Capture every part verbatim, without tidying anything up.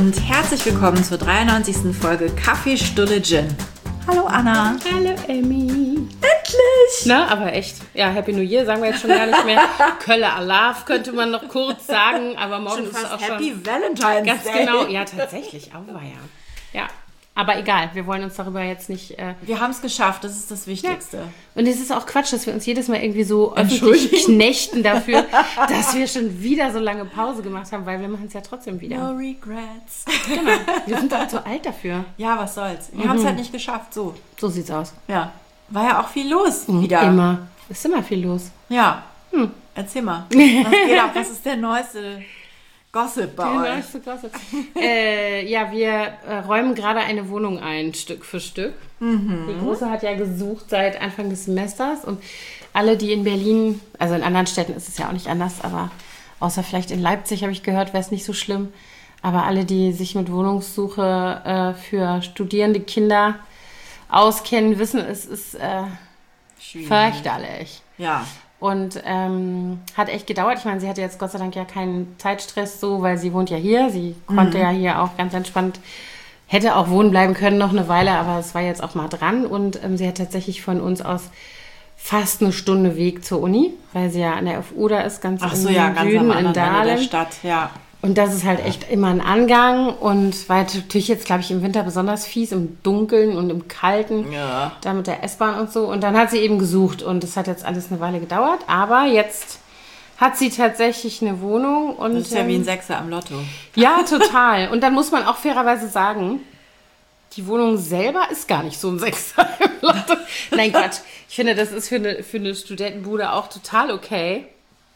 und herzlich willkommen zur dreiundneunzigsten Folge Kaffee, Stulle, Gin. Hallo Anna. Hallo Emmy. Endlich! Na, aber echt. Ja, Happy New Year sagen wir jetzt schon gar nicht mehr. Kölle Alaf könnte man noch kurz sagen, aber morgen schon ist es auch Happy schon... Valentine's ganz Day. genau, ja tatsächlich, auch war ja. Ja, aber egal, wir wollen uns darüber jetzt nicht... Äh, wir haben es geschafft, das ist das Wichtigste. Ja. Und es ist auch Quatsch, dass wir uns jedes Mal irgendwie so öffentlich knechten dafür, dass wir schon wieder so lange Pause gemacht haben, weil wir machen es ja trotzdem wieder. No regrets. Genau, wir sind doch zu alt dafür. Ja, was soll's. Wir Mhm. haben es halt nicht geschafft, so. So sieht's aus. Ja, war ja auch viel los wieder. Immer. Ist immer viel los. Ja, Hm. erzähl mal. Was geht ab? Was ist der neueste Gossip bei Der euch? neueste Gossip. äh, ja, wir äh, räumen gerade eine Wohnung ein, Stück für Stück. Mhm. Die Große hat ja gesucht seit Anfang des Semesters und alle, die in Berlin, also in anderen Städten ist es ja auch nicht anders, aber außer vielleicht in Leipzig habe ich gehört, wäre es nicht so schlimm. Aber alle, die sich mit Wohnungssuche äh, für studierende Kinder auskennen, wissen, es ist äh, fürchterlich. Ja. Und ähm, hat echt gedauert. Ich meine, sie hatte jetzt Gott sei Dank ja keinen Zeitstress so, weil sie wohnt ja hier. Sie konnte Mhm. ja hier auch ganz entspannt, hätte auch wohnen bleiben können noch eine Weile, aber es war jetzt auch mal dran. Und ähm, sie hat tatsächlich von uns aus fast eine Stunde Weg zur Uni, weil sie ja an der F U da ist, ganz Ach im so, ja, ganz Süden, am in anderen Ende der Dahlem. Stadt, ja. Und das ist halt echt immer ein Angang und war natürlich jetzt, glaube ich, im Winter besonders fies, im Dunkeln und im Kalten, Ja. da mit der S-Bahn und so. Und dann hat sie eben gesucht und das hat jetzt alles eine Weile gedauert, aber jetzt hat sie tatsächlich eine Wohnung. Und, Das ist ja wie ein ähm, Sechser am Lotto. ja, total. Und dann muss man auch fairerweise sagen, die Wohnung selber ist gar nicht so ein Sechser im Lotto. Nein, Quatsch. Ich finde, das ist für eine, für eine Studentenbude auch total okay.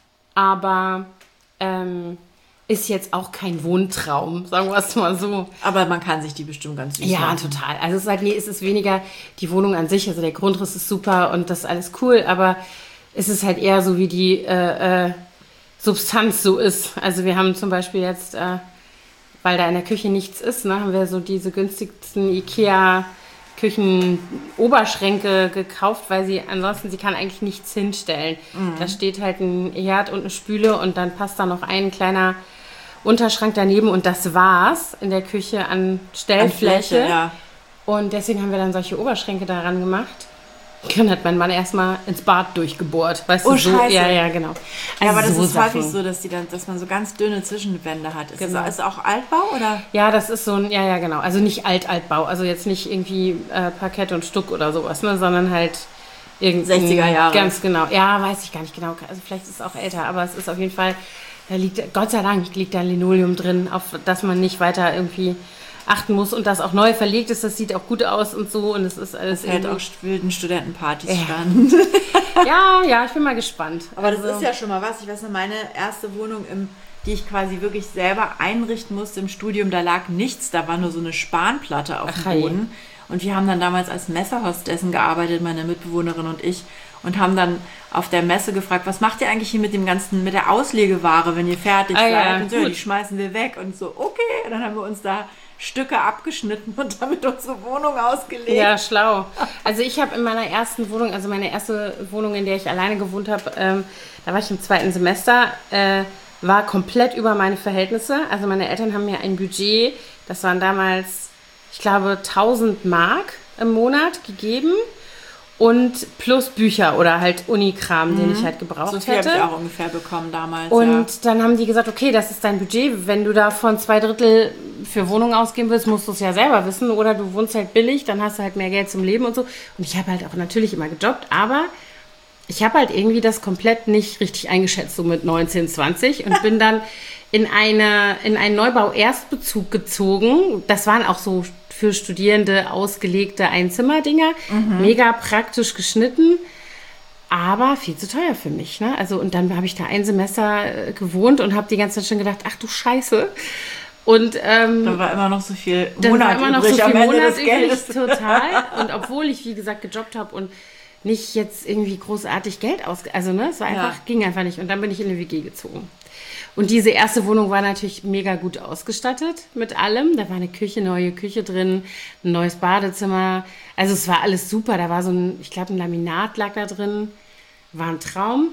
Aber ähm, ist jetzt auch kein Wohntraum, sagen wir es mal so. Aber man kann sich die bestimmt ganz süß Ja, machen. total. Also es ist halt, nee, es ist weniger die Wohnung an sich. Also der Grundriss ist super und das ist alles cool, aber es ist halt eher so, wie die äh, äh, Substanz so ist. Also wir haben zum Beispiel jetzt, äh, weil da in der Küche nichts ist, ne, haben wir so diese günstigsten Ikea Küchenoberschränke gekauft, weil sie ansonsten, sie kann eigentlich nichts hinstellen. Mhm. Da steht halt ein Herd und eine Spüle und dann passt da noch ein kleiner Unterschrank daneben und das war's in der Küche an Stellfläche. An Fläche, ja. Und deswegen haben wir dann solche Oberschränke daran gemacht. Dann hat mein Mann erstmal ins Bad durchgebohrt. Weißt Oh, du, so, Scheiße. ja, ja, genau. Ja, aber das so ist Sachen. häufig so, dass, die dann, dass man so ganz dünne Zwischenwände hat. Ist Genau. das ist auch Altbau, oder? Ja, das ist so ein, ja, ja, genau. Also nicht Alt-Altbau, also jetzt nicht irgendwie äh, Parkett und Stuck oder sowas, ne, sondern halt irgendein... sechziger Jahre. Ganz genau. Ja, weiß ich gar nicht genau. Also vielleicht ist es auch älter, aber es ist auf jeden Fall, da liegt, Gott sei Dank liegt da Linoleum drin, auf das man nicht weiter irgendwie achten muss und das auch neu verlegt ist. Das sieht auch gut aus und so und es ist alles Das hält irgendwie... auch wilden Studentenpartys Ja. stand. Ja, ja, ich bin mal gespannt. Aber das Also- ist ja schon mal was. Ich weiß noch, meine erste Wohnung, im, die ich quasi wirklich selber einrichten musste im Studium, da lag nichts. Da war nur so eine Spanplatte auf Ach, dem hey. Boden. Und wir haben dann damals als Messerhostessen gearbeitet, meine Mitbewohnerin und ich. Und haben dann auf der Messe gefragt, was macht ihr eigentlich hier mit dem ganzen, mit der Auslegeware, wenn ihr fertig Ah, seid? ja, und so, gut. die schmeißen wir weg. Und so, okay. Und dann haben wir uns da Stücke abgeschnitten und damit unsere Wohnung ausgelegt. Ja, schlau. Also ich habe in meiner ersten Wohnung, also meine erste Wohnung, in der ich alleine gewohnt habe, ähm, da war ich im zweiten Semester, äh, war komplett über meine Verhältnisse. Also meine Eltern haben mir ein Budget, das waren damals, ich glaube, tausend Mark im Monat gegeben und plus Bücher oder halt Unikram, den ich halt gebraucht So viel habe hätte. ich auch ungefähr bekommen damals. Und ja. dann haben die gesagt, okay, das ist dein Budget. Wenn du davon zwei Drittel für Wohnung ausgeben willst, musst du es ja selber wissen. Oder du wohnst halt billig, dann hast du halt mehr Geld zum Leben und so. Und ich habe halt auch natürlich immer gejobbt, aber ich habe halt irgendwie das komplett nicht richtig eingeschätzt, so mit neunzehn, zwanzig. Und bin dann in, eine, in einen Neubau-Erstbezug gezogen. Das waren auch so für Studierende ausgelegte Einzimmerdinger. Mega praktisch geschnitten. Aber viel zu teuer für mich, ne? Also, und dann habe ich da ein Semester äh, gewohnt und habe die ganze Zeit schon gedacht, ach du Scheiße. Und ähm, Da war immer noch so viel dann Monat war immer noch übrig so viel am Ende Monat des übrig, Geldes. total. Und obwohl ich, wie gesagt, gejobbt habe und nicht jetzt irgendwie großartig Geld aus... Also, ne, es war einfach, Ja. ging einfach nicht. Und dann bin ich in eine W G gezogen. Und diese erste Wohnung war natürlich mega gut ausgestattet mit allem. Da war eine Küche, neue Küche drin, ein neues Badezimmer. Also es war alles super. Da war so ein, ich glaube, ein Laminat lag da drin. War ein Traum.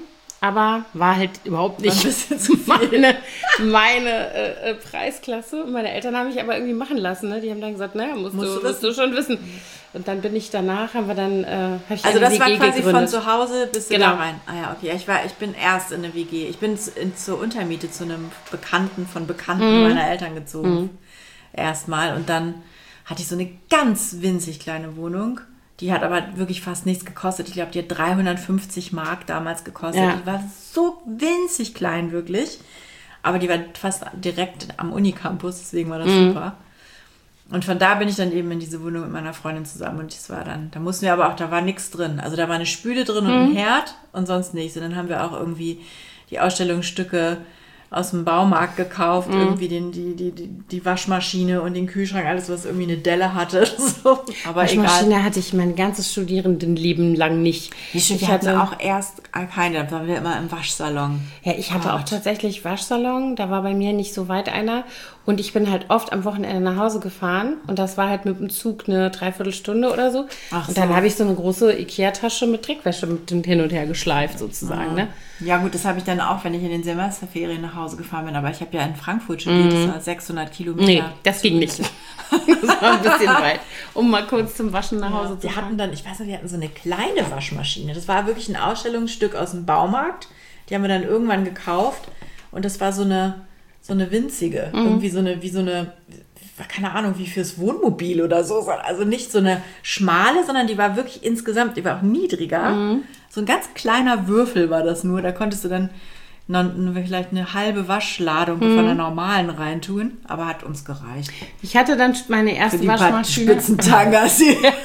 aber war halt überhaupt nicht War ein bisschen zu viel. meine, meine äh, äh, Preisklasse. Meine Eltern haben mich aber irgendwie machen lassen. Ne? Die haben dann gesagt, naja, musst, Musst du, du musst du schon wissen. Und dann bin ich danach, haben wir dann, äh, hab ich Also eine das war W G quasi gegründet. von zu Hause bis Genau. da rein. Ah ja, okay. Ich, war, ich bin erst in eine W G. Ich bin zu, in, zur Untermiete zu einem Bekannten von Bekannten Mhm. meiner Eltern gezogen. Mhm. Erstmal. Und dann hatte ich so eine ganz winzig kleine Wohnung. Die hat aber wirklich fast nichts gekostet. Ich glaube, die hat dreihundertfünfzig Mark damals gekostet. Ja. Die war so winzig klein, wirklich. Aber die war fast direkt am Unicampus, deswegen war das Mhm. super. Und von da bin ich dann eben in diese Wohnung mit meiner Freundin zusammen. Und das war dann, da mussten wir aber auch, da war nichts drin. Also da war eine Spüle drin und ein Herd und sonst nichts. Und dann haben wir auch irgendwie die Ausstellungsstücke aus dem Baumarkt gekauft, mhm. irgendwie den, die, die, die, die Waschmaschine und den Kühlschrank, alles, was irgendwie eine Delle hatte. So. Aber Waschmaschine egal. hatte ich mein ganzes Studierendenleben lang nicht. Ich, Ich hatte hatte auch erst keine, da waren wir immer im Waschsalon. Ja, ich hatte Gott. auch tatsächlich Waschsalon, da war bei mir nicht so weit einer. Und ich bin halt oft am Wochenende nach Hause gefahren und das war halt mit dem Zug eine Dreiviertelstunde oder so. Ach und dann so. habe ich so eine große Ikea-Tasche mit Dreckwäsche mit hin und her geschleift sozusagen. Ne? Ja gut, das habe ich dann auch, wenn ich in den Semesterferien nach Hause gefahren bin. Aber ich habe ja in Frankfurt studiert, das war sechshundert Kilometer. Nee, das ging nicht. Das war ein bisschen weit, um mal kurz zum Waschen nach Hause Ja, zu wir fahren. hatten dann, ich weiß nicht, wir hatten so eine kleine Waschmaschine. Das war wirklich ein Ausstellungsstück aus dem Baumarkt. Die haben wir dann irgendwann gekauft. Und das war so eine, so eine winzige. Mhm. Irgendwie so eine, wie so eine, keine Ahnung, wie fürs Wohnmobil oder so. Also nicht so eine schmale, sondern die war wirklich insgesamt, die war auch niedriger. Mhm. So ein ganz kleiner Würfel war das nur. Da konntest du dann noch, vielleicht eine halbe Waschladung mhm. von der normalen reintun. Aber hat uns gereicht. Ich hatte dann meine erste Für die Waschmaschine. Spitzentangas, die, die wir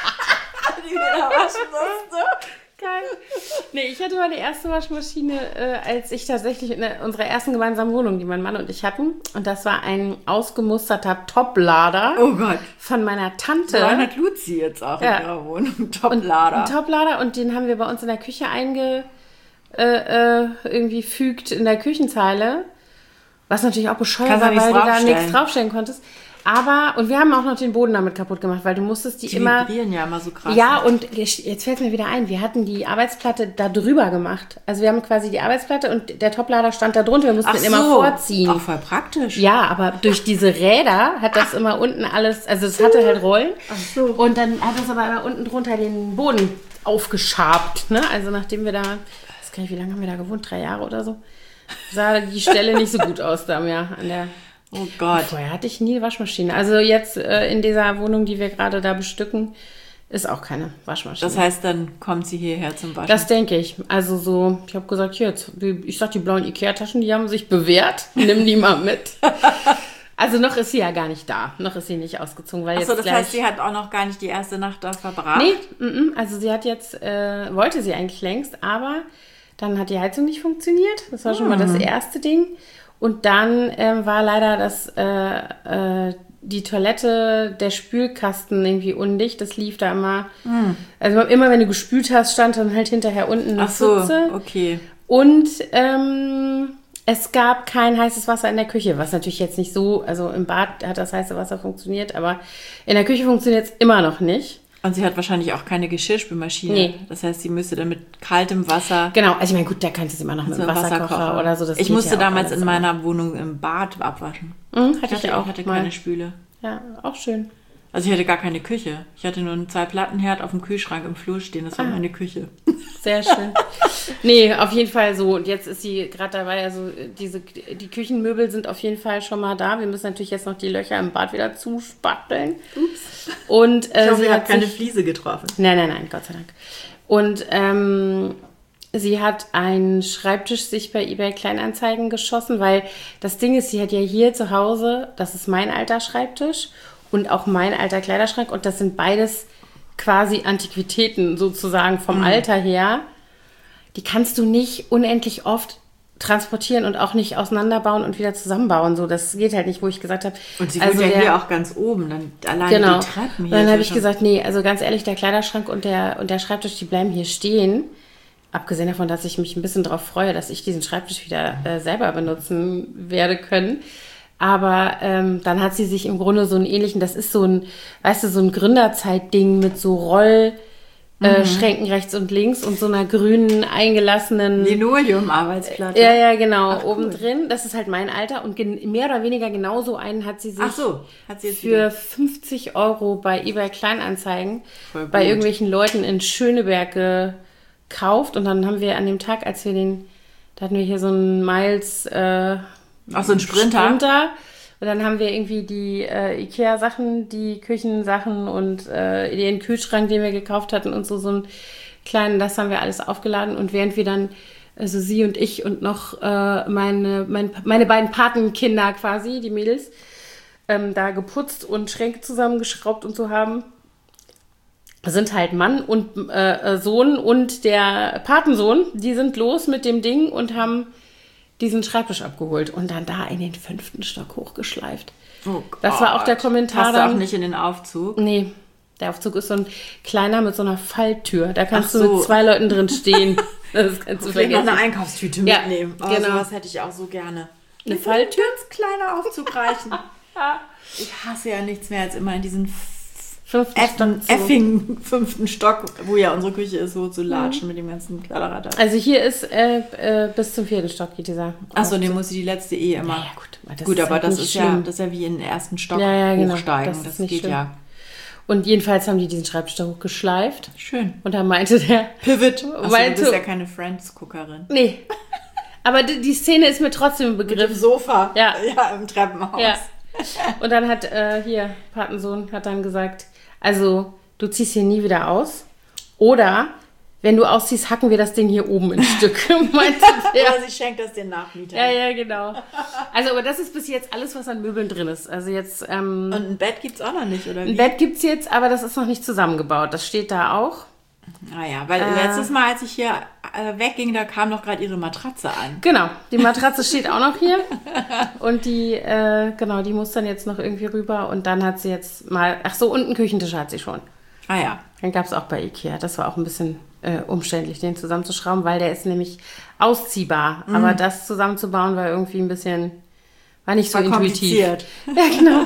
da waschen mussten. Geil. Nee, ich hatte meine erste Waschmaschine, äh, als ich tatsächlich in der, unserer ersten gemeinsamen Wohnung, die mein Mann und ich hatten. Und das war ein ausgemusterter Toplader. Oh Gott. Von meiner Tante. So hat Luzi jetzt auch ja. in ihrer Wohnung. Toplader. Ein Toplader und den haben wir bei uns in der Küche einge... Äh, äh, irgendwie fügt in der Küchenzeile. Was natürlich auch bescheuert war, weil du da nichts draufstellen konntest. Aber, und wir haben auch noch den Boden damit kaputt gemacht, weil du musstest die, die immer... Die vibrieren ja immer so krass. Ja, und jetzt fällt mir wieder ein, wir hatten die Arbeitsplatte da drüber gemacht. Also wir haben quasi die Arbeitsplatte und der Toplader stand da drunter. Wir mussten Ach den so, immer vorziehen. Auch voll praktisch. Ja, aber durch diese Räder hat das immer unten alles... Also es hatte halt Rollen. Ach so. Und dann hat das aber immer unten drunter den Boden aufgeschabt. Ne? Also nachdem wir da... Ich weiß gar nicht, wie lange haben wir da gewohnt? Drei Jahre oder so? Sah die Stelle nicht so gut aus da mehr an der... Oh Gott. Vorher hatte ich nie eine Waschmaschine. Also jetzt äh, in dieser Wohnung, die wir gerade da bestücken, ist auch keine Waschmaschine. Das heißt, dann kommt sie hierher zum Waschen. Das denke ich. Also so, ich habe gesagt, hier, jetzt, ich sag, die blauen Ikea-Taschen, die haben sich bewährt. Nimm die mal mit. Also noch ist sie ja gar nicht da. Noch ist sie nicht ausgezogen. Weil Achso, jetzt das gleich, heißt, sie hat auch noch gar nicht die erste Nacht da verbracht? Nee, m-m, also sie hat jetzt, äh, wollte sie eigentlich längst, aber dann hat die Heizung nicht funktioniert. Das war schon mal das erste Ding. Und dann ähm, war leider das, äh, äh, die Toilette, der Spülkasten irgendwie undicht. Das lief da immer. Mm. Also immer, wenn du gespült hast, stand dann halt hinterher unten eine Ach so, Pfütze. okay. Und ähm, es gab kein heißes Wasser in der Küche, was natürlich jetzt nicht so, also im Bad hat das heiße Wasser funktioniert, aber in der Küche funktioniert es immer noch nicht. Und sie hat wahrscheinlich auch keine Geschirrspülmaschine. Nee. Das heißt, sie müsste dann mit kaltem Wasser... Genau, also ich meine, gut, da kannst du es immer noch mit so einem Wasserkocher, Wasserkocher oder so. Das ich geht musste ja auch damals alles, in meiner Wohnung im Bad abwaschen. Mhm, ich hatte auch hatte keine Spüle. Ja, auch schön. Also ich hatte gar keine Küche. Ich hatte nur einen Zwei-Platten-Herd auf dem Kühlschrank im Flur stehen. Das war ah. meine Küche. Sehr schön. Nee, auf jeden Fall so. Und jetzt ist sie gerade dabei, also diese, die Küchenmöbel sind auf jeden Fall schon mal da. Wir müssen natürlich jetzt noch die Löcher im Bad wieder zuspachteln. Ups. Und, äh, ich hoffe, sie sie hat hat keine sich, Fliese getroffen. Nein, nein, nein, Gott sei Dank. Und ähm, sie hat einen Schreibtisch sich bei eBay Kleinanzeigen geschossen, weil das Ding ist, sie hat ja hier zu Hause, das ist mein alter Schreibtisch und auch mein alter Kleiderschrank und das sind beides quasi Antiquitäten sozusagen vom mhm. Alter her. Die kannst du nicht unendlich oft transportieren und auch nicht auseinanderbauen und wieder zusammenbauen. So, das geht halt nicht, wo ich gesagt habe. Und sie also wohnt ja der, hier auch ganz oben, dann alleine genau. die Treppen hier. Und dann habe ich gesagt, nee, also ganz ehrlich, der Kleiderschrank und der, und der Schreibtisch, die bleiben hier stehen. Abgesehen davon, dass ich mich ein bisschen darauf freue, dass ich diesen Schreibtisch wieder äh, selber benutzen werde können. Aber ähm, dann hat sie sich im Grunde so einen ähnlichen, das ist so ein, weißt du, so ein Gründerzeitding mit so Roll, äh, Schränken rechts und links und so einer grünen, eingelassenen... Linoleum-Arbeitsplatte. Ja, ja, genau, Ach, oben cool. drin. Das ist halt mein Alter und gen- mehr oder weniger genauso einen hat sie sich Ach so, hat sie jetzt für wieder. fünfzig Euro bei eBay Kleinanzeigen Voll gut. bei irgendwelchen Leuten in Schöneberg gekauft. Und dann haben wir an dem Tag, als wir den, da hatten wir hier so einen Miles äh, Ach, so ein Sprinter? Sprinter. Und dann haben wir irgendwie die äh, Ikea-Sachen, die Küchensachen und äh, den Kühlschrank, den wir gekauft hatten und so, so einen kleinen, das haben wir alles aufgeladen. Und während wir dann, also sie und ich und noch äh, meine, mein, meine beiden Patenkinder quasi, die Mädels, ähm, da geputzt und Schränke zusammengeschraubt und so haben, sind halt Mann und äh, Sohn und der Patensohn, die sind los mit dem Ding und haben diesen Schreibtisch abgeholt und dann da in den fünften Stock hochgeschleift. Oh Das war auch der Gott. Kommentar Passt du dann. auch nicht in den Aufzug? Nee, der Aufzug ist so ein kleiner mit so einer Falltür. Da kannst Ach du so. mit zwei Leuten drin stehen. Das kannst du Vielleicht noch vergessen. eine Einkaufstüte Ja, mitnehmen. Oh, genau. sowas hätte ich auch so gerne. Eine Mir würde Falltür? ein ganz kleiner Aufzug reichen. Ich hasse ja nichts mehr als immer in diesen Fünften Effen, Stock zu- effigen fünften Stock, wo ja unsere Küche ist, so zu latschen mit dem ganzen Kladderadat. Also hier ist äh, äh, bis zum vierten Stock geht dieser. Achso, den muss sie die letzte eh immer. Ja, ja, gut. Das gut, ist aber halt das nicht ist ja, schlimm. das ist ja wie in den ersten Stock Ja, ja, genau. hochsteigen. Das Das, ist nicht geht schlimm. ja. Und jedenfalls haben die diesen Schreibtisch da hochgeschleift. Schön. Und da meinte der, Pivot. Achso, du meinte- bist ja keine Friends-Guckerin. nee. Aber die, die Szene ist mir trotzdem ein Mit Begriff. dem Sofa. Ja. Ja, im Treppenhaus. Ja. Und dann hat äh, hier, Patensohn hat dann gesagt, also du ziehst hier nie wieder aus. Oder wenn du ausziehst, hacken wir das Ding hier oben in Stück. Meinte der. Oder sie schenkt das den Nachmietern. Ja, ja, genau. Also, aber das ist bis jetzt alles, was an Möbeln drin ist. Also jetzt, ähm, Und ein Bett gibt's auch noch nicht, oder wie? ein Bett gibt's jetzt, aber das ist noch nicht zusammengebaut. Das steht da auch. Ah ja, weil Äh. letztes Mal, als ich hier äh, wegging, da kam doch gerade ihre Matratze an. Genau, die Matratze steht auch noch hier. Und die, äh, genau, die muss dann jetzt noch irgendwie rüber. Und dann hat sie jetzt mal, ach so, und einen Küchentisch hat sie schon. Ah ja. Den gab's auch bei Ikea. Das war auch ein bisschen äh, umständlich, den zusammenzuschrauben, weil der ist nämlich ausziehbar. Mhm. Aber das zusammenzubauen war irgendwie ein bisschen, war nicht so War intuitiv. kompliziert. Ja, genau.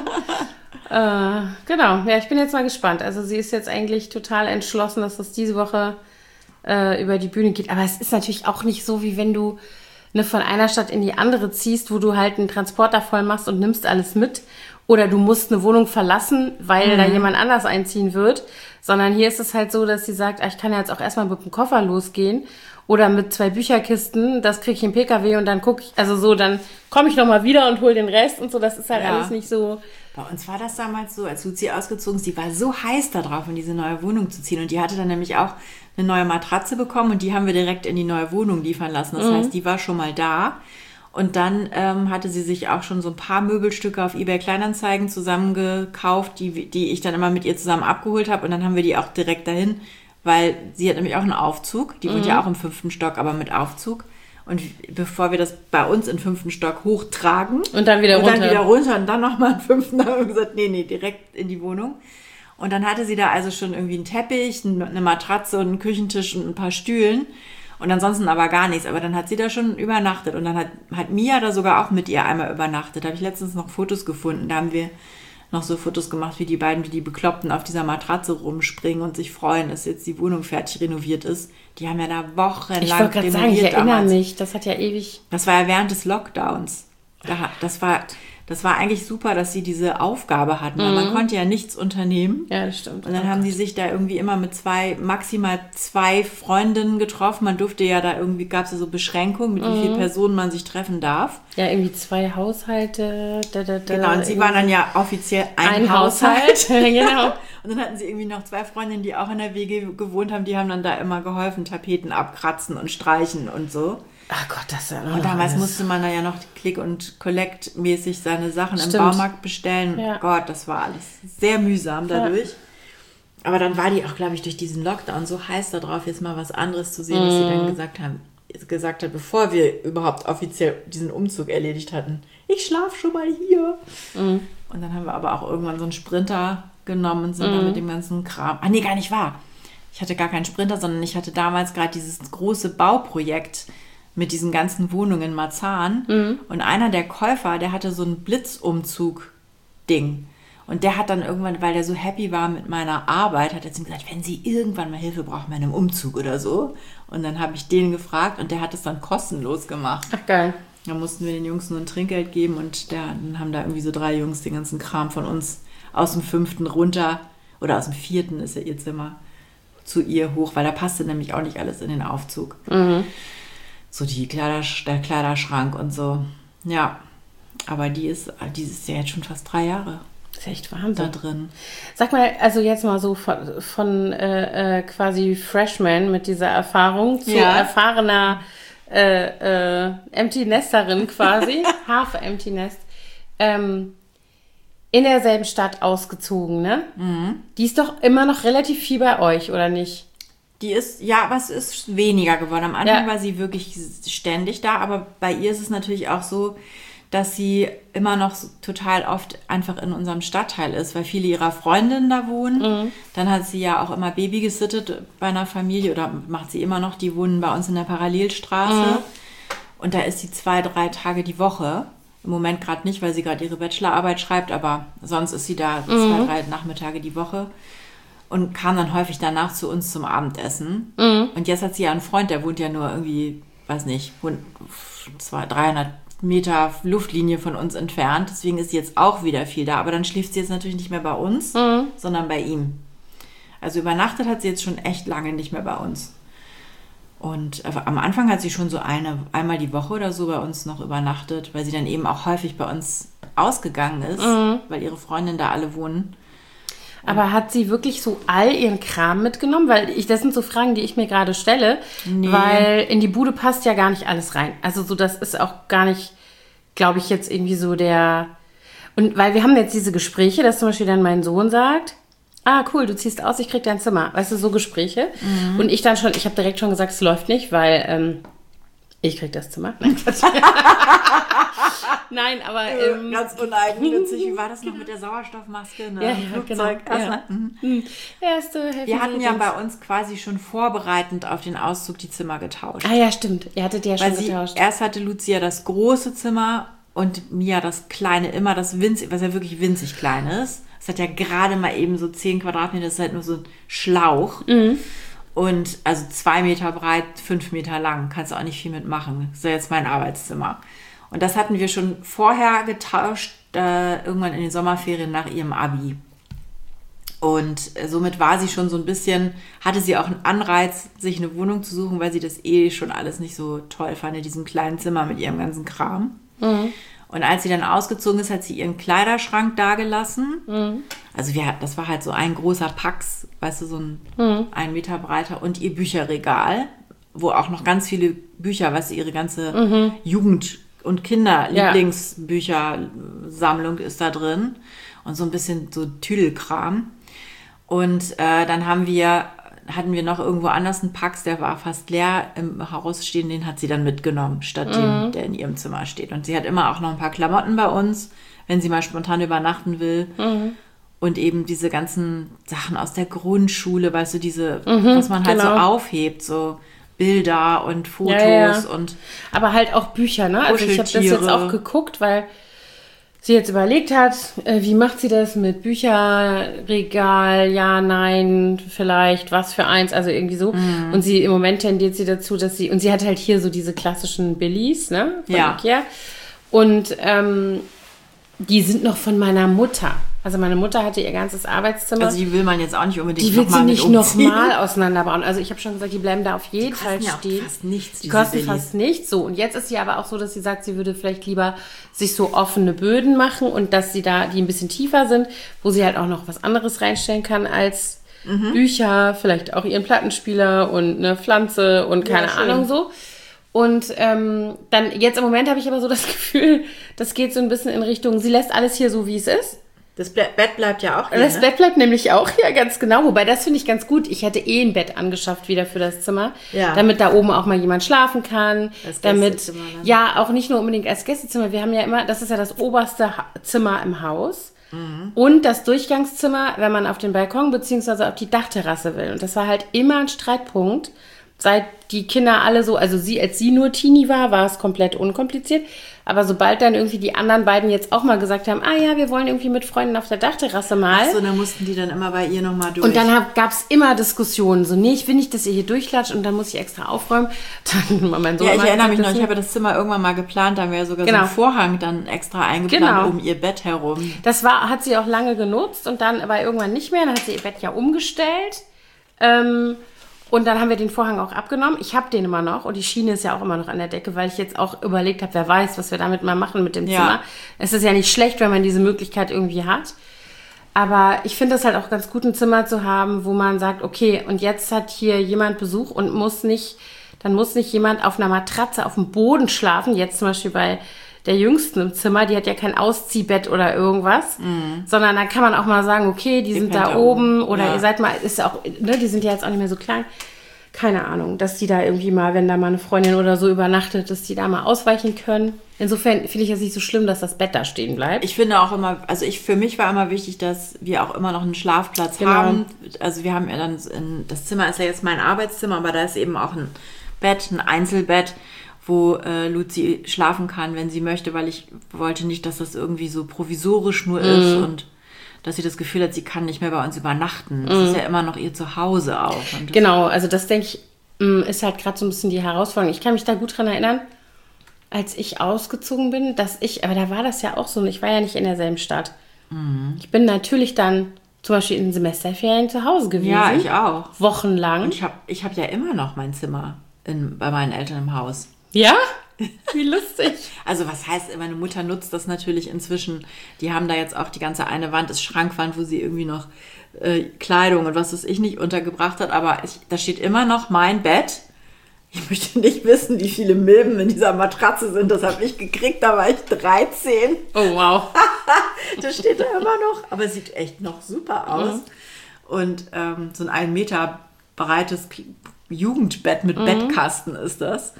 äh, genau, ja, ich bin jetzt mal gespannt. Also sie ist jetzt eigentlich total entschlossen, dass das diese Woche äh, über die Bühne geht. Aber es ist natürlich auch nicht so, wie wenn du ne, von einer Stadt in die andere ziehst, wo du halt einen Transporter voll machst und nimmst alles mit. Oder du musst eine Wohnung verlassen, weil da jemand anders einziehen wird. Sondern hier ist es halt so, dass sie sagt, ah, ich kann ja jetzt auch erstmal mit dem Koffer losgehen. Oder mit zwei Bücherkisten, das kriege ich im P K W und dann gucke ich, also so, dann komme ich nochmal wieder und hole den Rest und so. Das ist halt Ja. alles nicht so... Bei uns war das damals so, als Luzi ausgezogen ist, die war so heiß darauf, in diese neue Wohnung zu ziehen. Und die hatte dann nämlich auch eine neue Matratze bekommen und die haben wir direkt in die neue Wohnung liefern lassen. Das heißt, die war schon mal da. Und dann ähm, hatte sie sich auch schon so ein paar Möbelstücke auf eBay Kleinanzeigen zusammengekauft, die, die ich dann immer mit ihr zusammen abgeholt habe. Und dann haben wir die auch direkt dahin, weil sie hat nämlich auch einen Aufzug. Die wohnt ja auch im fünften Stock, aber mit Aufzug. Und bevor wir das bei uns im fünften Stock hochtragen Und dann wieder und runter. dann wieder runter und dann nochmal im fünften, haben wir gesagt, nee, nee, direkt in die Wohnung. Und dann hatte sie da also schon irgendwie einen Teppich, eine Matratze und einen Küchentisch und ein paar Stühlen. Und ansonsten aber gar nichts. Aber dann hat sie da schon übernachtet. Und dann hat, hat Mia da sogar auch mit ihr einmal übernachtet. Da habe ich letztens noch Fotos gefunden. Da haben wir noch so Fotos gemacht, wie die beiden, wie die Bekloppten auf dieser Matratze rumspringen und sich freuen, dass jetzt die Wohnung fertig renoviert ist. Die haben ja da wochenlang Ich wollte gerade sagen, ich renoviert erinnere damals. mich. Das hat ja ewig... Das war ja während des Lockdowns. Da hat- Das war, das war eigentlich super, dass sie diese Aufgabe hatten, weil man konnte ja nichts unternehmen. Ja, das stimmt. Und dann haben die sich da irgendwie immer mit zwei, maximal zwei Freundinnen getroffen. Man durfte ja da irgendwie, gab es ja so Beschränkungen, mit wie vielen Personen man sich treffen darf. Ja, irgendwie zwei Haushalte. Da, da, da, Genau, und sie waren dann ja offiziell ein, ein Haushalt. Haushalt. Genau. Und dann hatten sie irgendwie noch zwei Freundinnen, die auch in der W G gewohnt haben, die haben dann da immer geholfen, Tapeten abkratzen und streichen und so. Ach Gott, das ist ja noch Und damals alles. musste man da ja noch Click- und Collect-mäßig seine Sachen im Stimmt. Baumarkt bestellen. Ja. Gott, das war alles sehr mühsam dadurch. Aber dann war die auch, glaube ich, durch diesen Lockdown so heiß darauf, jetzt mal was anderes zu sehen, dass sie Mhm. dann gesagt haben, gesagt hat, bevor wir überhaupt offiziell diesen Umzug erledigt hatten, ich schlafe schon mal hier. Mhm. Und dann haben wir aber auch irgendwann so einen Sprinter genommen und sind dann mit dem ganzen Kram. Ah nee, gar nicht wahr. Ich hatte gar keinen Sprinter, sondern ich hatte damals gerade dieses große Bauprojekt mit diesen ganzen Wohnungen in Marzahn. Und einer der Käufer, der hatte so ein Blitzumzug-Ding. Und der hat dann irgendwann, weil der so happy war mit meiner Arbeit, hat er zu ihm gesagt, wenn Sie irgendwann mal Hilfe brauchen bei einem Umzug oder so. Und dann habe ich den gefragt und der hat es dann kostenlos gemacht. Ach, geil. Da mussten wir den Jungs nur ein Trinkgeld geben und der, dann haben da irgendwie so drei Jungs den ganzen Kram von uns aus dem fünften runter oder aus dem vierten ist ja ihr Zimmer zu ihr hoch, weil da passte nämlich auch nicht alles in den Aufzug. Mhm. So die Kleidersch- der Kleiderschrank und so. Ja, aber die ist, die ist ja jetzt schon fast drei Jahre. Das ist echt Wahnsinn. Da drin. Sag mal, also jetzt mal so von, von äh, äh, quasi Freshman mit dieser Erfahrung zu Ja. erfahrener äh, äh, Empty Nesterin quasi, Half Empty Nest, ähm, in derselben Stadt ausgezogen, ne? Mhm. Die ist doch immer noch relativ viel bei euch, oder nicht? Die ist, ja, aber es ist weniger geworden. Am Anfang Ja. war sie wirklich ständig da, aber bei ihr ist es natürlich auch so, dass sie immer noch so total oft einfach in unserem Stadtteil ist, weil viele ihrer Freundinnen da wohnen. Mhm. Dann hat sie ja auch immer Baby gesittet bei einer Familie oder macht sie immer noch. Die wohnen bei uns in der Parallelstraße. Mhm. Und da ist sie zwei, drei Tage die Woche. Im Moment gerade nicht, weil sie gerade ihre Bachelorarbeit schreibt, aber sonst ist sie da Mhm. zwei, drei Nachmittage die Woche. Und kam dann häufig danach zu uns zum Abendessen. Mhm. Und jetzt hat sie ja einen Freund, der wohnt ja nur irgendwie, weiß nicht, zwei, dreihundert Meter Luftlinie von uns entfernt. Deswegen ist sie jetzt auch wieder viel da. Aber dann schläft sie jetzt natürlich nicht mehr bei uns, Mhm. sondern bei ihm. Also übernachtet hat sie jetzt schon echt lange nicht mehr bei uns. Und aber am Anfang hat sie schon so eine, einmal die Woche oder so bei uns noch übernachtet, weil sie dann eben auch häufig bei uns ausgegangen ist, Mhm. weil ihre Freundinnen da alle wohnen. Aber hat sie wirklich so all ihren Kram mitgenommen? Weil ich, das sind so Fragen, die ich mir gerade stelle. Nee. Weil in die Bude passt ja gar nicht alles rein. Also so, das ist auch gar nicht, glaube ich, jetzt irgendwie so der... Und weil wir haben jetzt diese Gespräche, dass zum Beispiel dann mein Sohn sagt, ah, cool, du ziehst aus, ich krieg dein Zimmer. Weißt du, so Gespräche. Mhm. Und ich dann schon, ich habe direkt schon gesagt, es läuft nicht, weil ähm, ich krieg das Zimmer. Nein, Quatsch. Nein, aber... Ähm, Ganz uneigennützig. Wie war das noch mit der Sauerstoffmaske? Ne? Ja, ja, Flugzeug. genau, ja. Mhm. erste Hälfte Wir hatten ja Dings. bei uns quasi schon vorbereitend auf den Auszug die Zimmer getauscht. Ah ja, stimmt. Ihr hattet ja Weil schon sie, getauscht. erst hatte Lucia das große Zimmer und Mia das kleine, immer das winzig, was ja wirklich winzig klein ist. Es hat ja gerade mal eben so zehn Quadratmeter, das ist halt nur so ein Schlauch. Mhm. Und also zwei Meter breit, fünf Meter lang. Kannst du auch nicht viel mitmachen. Das ist ja jetzt mein Arbeitszimmer. Und das hatten wir schon vorher getauscht, äh, irgendwann in den Sommerferien nach ihrem Abi. Und äh, somit war sie schon so ein bisschen, hatte sie auch einen Anreiz, sich eine Wohnung zu suchen, weil sie das eh schon alles nicht so toll fand in diesem kleinen Zimmer mit ihrem ganzen Kram. Mhm. Und als sie dann ausgezogen ist, hat sie ihren Kleiderschrank dagelassen. Mhm. Also wir, das war halt so ein großer Pax, weißt du, so ein, Mhm. ein Meter breiter und ihr Bücherregal, wo auch noch ganz viele Bücher, weißt du, ihre ganze Mhm. Jugend- und Kinderlieblingsbüchersammlung ist da drin und so ein bisschen so Tüdelkram. Und äh, dann haben wir, hatten wir noch irgendwo anders einen Pax, der war fast leer im Haus stehen, den hat sie dann mitgenommen, statt dem, der in ihrem Zimmer steht. Und sie hat immer auch noch ein paar Klamotten bei uns, wenn sie mal spontan übernachten will. Mhm. Und eben diese ganzen Sachen aus der Grundschule, weißt du, diese, was man halt so genau. aufhebt, so Bilder und Fotos Ja, ja. und Aber halt auch Bücher, ne? Also ich habe das jetzt Kuscheltiere. auch geguckt, weil sie jetzt überlegt hat, äh, wie macht sie das mit Bücherregal, ja, nein, vielleicht, was für eins, also irgendwie so. Mhm. Und sie im Moment tendiert sie dazu, dass sie, und sie hat halt hier so diese klassischen Billies, ne? Von Ja. Ikea. Und ähm, die sind noch von meiner Mutter. Also meine Mutter hatte ihr ganzes Arbeitszimmer. also die will man jetzt auch nicht unbedingt Die will noch sie mal nicht mit umziehen. nochmal auseinanderbauen. Also ich habe schon gesagt, die bleiben da auf jeden Die Fall kosten ja auch stehen. fast nichts, Die diese kosten Billies. fast nichts. So, und jetzt ist sie aber auch so, dass sie sagt, sie würde vielleicht lieber sich so offene Böden machen und dass sie da, die ein bisschen tiefer sind, wo sie halt auch noch was anderes reinstellen kann als Mhm. Bücher, vielleicht auch ihren Plattenspieler und eine Pflanze und keine Ja, schön. Ahnung so. Und ähm, dann jetzt im Moment habe ich aber so das Gefühl, das geht so ein bisschen in Richtung, sie lässt alles hier so, wie es ist. Das Ble- Bett bleibt ja auch hier, Das ne? Bett bleibt nämlich auch hier, ganz genau. Wobei, das finde ich ganz gut. Ich hätte eh ein Bett angeschafft wieder für das Zimmer. Ja. Damit da oben auch mal jemand schlafen kann. Als Damit, Gästezimmer dann. ja, auch nicht nur unbedingt als Gästezimmer. Wir haben ja immer, das ist ja das oberste Ha- Zimmer im Haus. Und das Durchgangszimmer, wenn man auf den Balkon beziehungsweise auf die Dachterrasse will. Und das war halt immer ein Streitpunkt seit die Kinder alle so, also sie, als sie nur Teenie war, war es komplett unkompliziert. Aber sobald dann irgendwie die anderen beiden jetzt auch mal gesagt haben, ah ja, wir wollen irgendwie mit Freunden auf der Dachterrasse mal. Ach so, dann mussten die dann immer bei ihr nochmal durch. Und dann gab es immer Diskussionen. So, nee, ich will nicht, dass ihr hier durchlatscht und dann muss ich extra aufräumen. Dann war mein Sohn ja, ich erinnere mich das noch, ich nicht. habe das Zimmer irgendwann mal geplant, da haben wir ja sogar Genau. so einen Vorhang dann extra eingeplant Genau. um ihr Bett herum. Das war, hat sie auch lange genutzt und dann aber irgendwann nicht mehr. Dann hat sie ihr Bett ja umgestellt. Ähm, Und dann haben wir den Vorhang auch abgenommen. Ich habe den immer noch und die Schiene ist ja auch immer noch an der Decke, weil ich jetzt auch überlegt habe, wer weiß, was wir damit mal machen mit dem Ja. Zimmer. Es ist ja nicht schlecht, wenn man diese Möglichkeit irgendwie hat. Aber ich finde es halt auch ganz gut, ein Zimmer zu haben, wo man sagt, okay, und jetzt hat hier jemand Besuch und muss nicht, dann muss nicht jemand auf einer Matratze auf dem Boden schlafen. Jetzt zum Beispiel bei der Jüngsten im Zimmer, die hat ja kein Ausziehbett oder irgendwas, mhm. sondern dann kann man auch mal sagen, okay, die Ihr sind könnt da da oben oben. oder Ja. ihr seid mal, ist auch, ne, die sind ja jetzt auch nicht mehr so klein. Keine Ahnung, dass die da irgendwie mal, wenn da mal eine Freundin oder so übernachtet, dass die da mal ausweichen können. Insofern finde ich es nicht so schlimm, dass das Bett da stehen bleibt. Ich finde auch immer, also ich für mich war immer wichtig, dass wir auch immer noch einen Schlafplatz Genau. haben. Also wir haben ja dann, in, das Zimmer ist ja jetzt mein Arbeitszimmer, aber da ist eben auch ein Bett, ein Einzelbett, wo äh, Luzi schlafen kann, wenn sie möchte, weil ich wollte nicht, dass das irgendwie so provisorisch nur ist Mhm. und dass sie das Gefühl hat, sie kann nicht mehr bei uns übernachten. Das ist ja immer noch ihr Zuhause auch. Und das Genau, also das denke ich, mh, ist halt gerade so ein bisschen die Herausforderung. Ich kann mich da gut dran erinnern, als ich ausgezogen bin, dass ich, aber da war das ja auch so, ich war ja nicht in derselben Stadt. Mhm. Ich bin natürlich dann zum Beispiel in den Semesterferien zu Hause gewesen. Ja, ich auch. Wochenlang. Und ich habe ich hab ja immer noch mein Zimmer in, bei meinen Eltern im Haus. Ja? Wie lustig. Also was heißt, meine Mutter nutzt das natürlich inzwischen. Die haben da jetzt auch die ganze eine Wand, ist Schrankwand, wo sie irgendwie noch äh, Kleidung und was weiß ich nicht untergebracht hat. Aber ich, da steht immer noch mein Bett. Ich möchte nicht wissen, wie viele Milben in dieser Matratze sind. Das habe ich gekriegt, da war ich dreizehn. Oh, wow. Das steht da immer noch. Aber es sieht echt noch super aus. Mhm. Und ähm, so ein ein Meter breites Jugendbett mit mhm. Bettkasten ist das.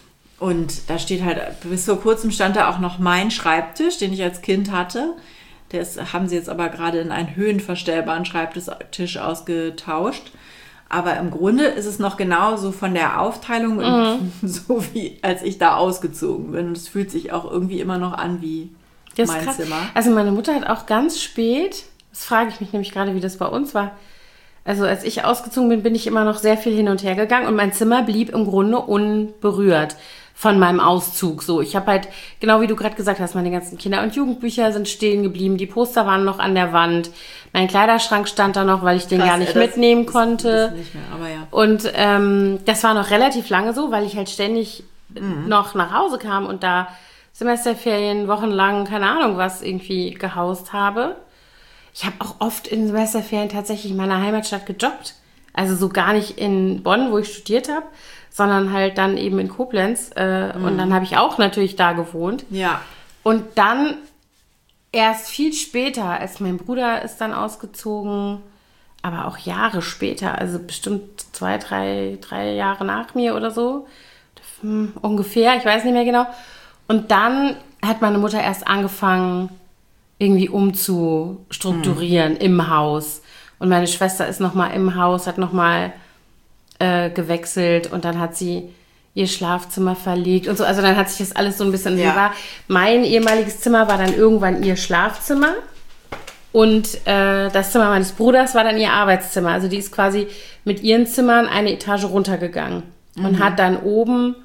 Und da steht halt, bis vor kurzem stand da auch noch mein Schreibtisch, den ich als Kind hatte. Der ist, haben sie jetzt aber gerade in einen höhenverstellbaren Schreibtisch ausgetauscht. Aber im Grunde ist es noch genauso von der Aufteilung, mhm. so wie als ich da ausgezogen bin. Und es fühlt sich auch irgendwie immer noch an wie das mein krass. Zimmer. Also meine Mutter hat auch ganz spät, das frage ich mich nämlich gerade, wie das bei uns war. Also als ich ausgezogen bin, bin ich immer noch sehr viel hin und her gegangen und mein Zimmer blieb im Grunde unberührt von meinem Auszug. So, ich habe halt, genau wie du gerade gesagt hast, meine ganzen Kinder- und Jugendbücher sind stehen geblieben, die Poster waren noch an der Wand, mein Kleiderschrank stand da noch, weil ich den Krass, gar nicht ja, das mitnehmen ist, konnte. ist nicht mehr, aber ja. Und ähm, das war noch relativ lange so, weil ich halt ständig mhm. noch nach Hause kam und da Semesterferien, wochenlang, keine Ahnung was, irgendwie gehaust habe. Ich habe auch oft in Semesterferien tatsächlich in meiner Heimatstadt gejobbt. Also so gar nicht in Bonn, wo ich studiert habe, sondern halt dann eben in Koblenz. Äh, mhm. Und dann habe ich auch natürlich da gewohnt. Ja. Und dann erst viel später, als mein Bruder ist dann ausgezogen, aber auch Jahre später, also bestimmt zwei, drei, drei Jahre nach mir oder so, hm, ungefähr, ich weiß nicht mehr genau. Und dann hat meine Mutter erst angefangen, irgendwie umzustrukturieren hm. im Haus. Und meine Schwester ist nochmal im Haus, hat nochmal äh, gewechselt und dann hat sie ihr Schlafzimmer verlegt und so. Also dann hat sich das alles so ein bisschen... Ja. War, mein ehemaliges Zimmer war dann irgendwann ihr Schlafzimmer und äh, das Zimmer meines Bruders war dann ihr Arbeitszimmer. Also die ist quasi mit ihren Zimmern eine Etage runtergegangen mhm. und hat dann oben...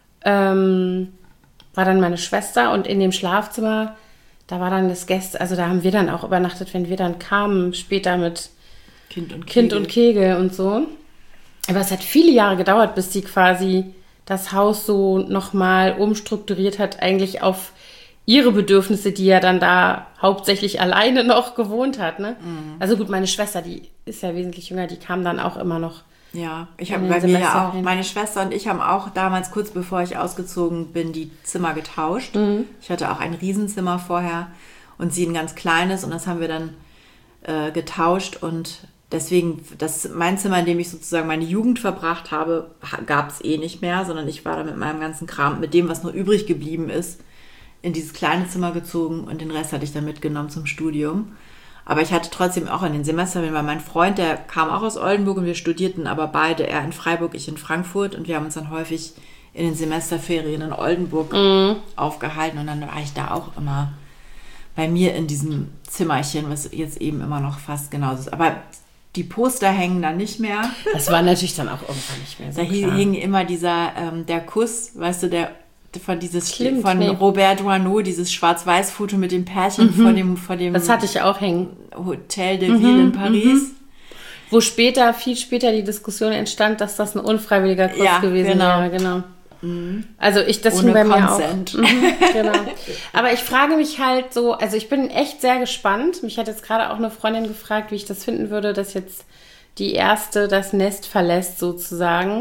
Ähm, war dann meine Schwester und in dem Schlafzimmer, da war dann das Gäste, also da haben wir dann auch übernachtet, wenn wir dann kamen, später mit Kind und Kegel, kind und, Kegel und so. Aber es hat viele Jahre gedauert, bis sie quasi das Haus so nochmal umstrukturiert hat, eigentlich auf ihre Bedürfnisse, die ja dann da hauptsächlich alleine noch gewohnt hat. Ne? Mhm. Also gut, meine Schwester, die ist ja wesentlich jünger, die kam dann auch immer noch. Ja, ich habe bei mir ja auch, meine Schwester und ich haben auch damals, kurz bevor ich ausgezogen bin, die Zimmer getauscht. Mhm. Ich hatte auch ein Riesenzimmer vorher und sie ein ganz kleines und das haben wir dann äh, getauscht und deswegen, das, mein Zimmer, in dem ich sozusagen meine Jugend verbracht habe, gab es eh nicht mehr, sondern ich war da mit meinem ganzen Kram, mit dem, was noch übrig geblieben ist, in dieses kleine Zimmer gezogen und den Rest hatte ich dann mitgenommen zum Studium. Aber ich hatte trotzdem auch in den Semesterferien, weil mein Freund, der kam auch aus Oldenburg und wir studierten aber beide, er in Freiburg, ich in Frankfurt und wir haben uns dann häufig in den Semesterferien in Oldenburg mhm. aufgehalten und dann war ich da auch immer bei mir in diesem Zimmerchen, was jetzt eben immer noch fast genauso ist. Aber die Poster hängen dann nicht mehr. Das war natürlich dann auch irgendwann nicht mehr so Da klar. hing immer dieser, ähm, der Kuss, weißt du, der von dieses Stimmt, von nee. Robert Doisneau, dieses Schwarz-Weiß-Foto mit dem Pärchen mhm. vor dem, vor dem das hatte ich auch hängen. Hotel de Ville mhm, in Paris. Mhm. Wo später, viel später die Diskussion entstand, dass das ein unfreiwilliger Kuss ja, gewesen genau. wäre. Genau. Mhm. Also ich, das Ohne hing bei mir Consent. auch. Mhm, genau. Aber ich frage mich halt so, also ich bin echt sehr gespannt. Mich hat jetzt gerade auch eine Freundin gefragt, wie ich das finden würde, dass jetzt die erste das Nest verlässt sozusagen.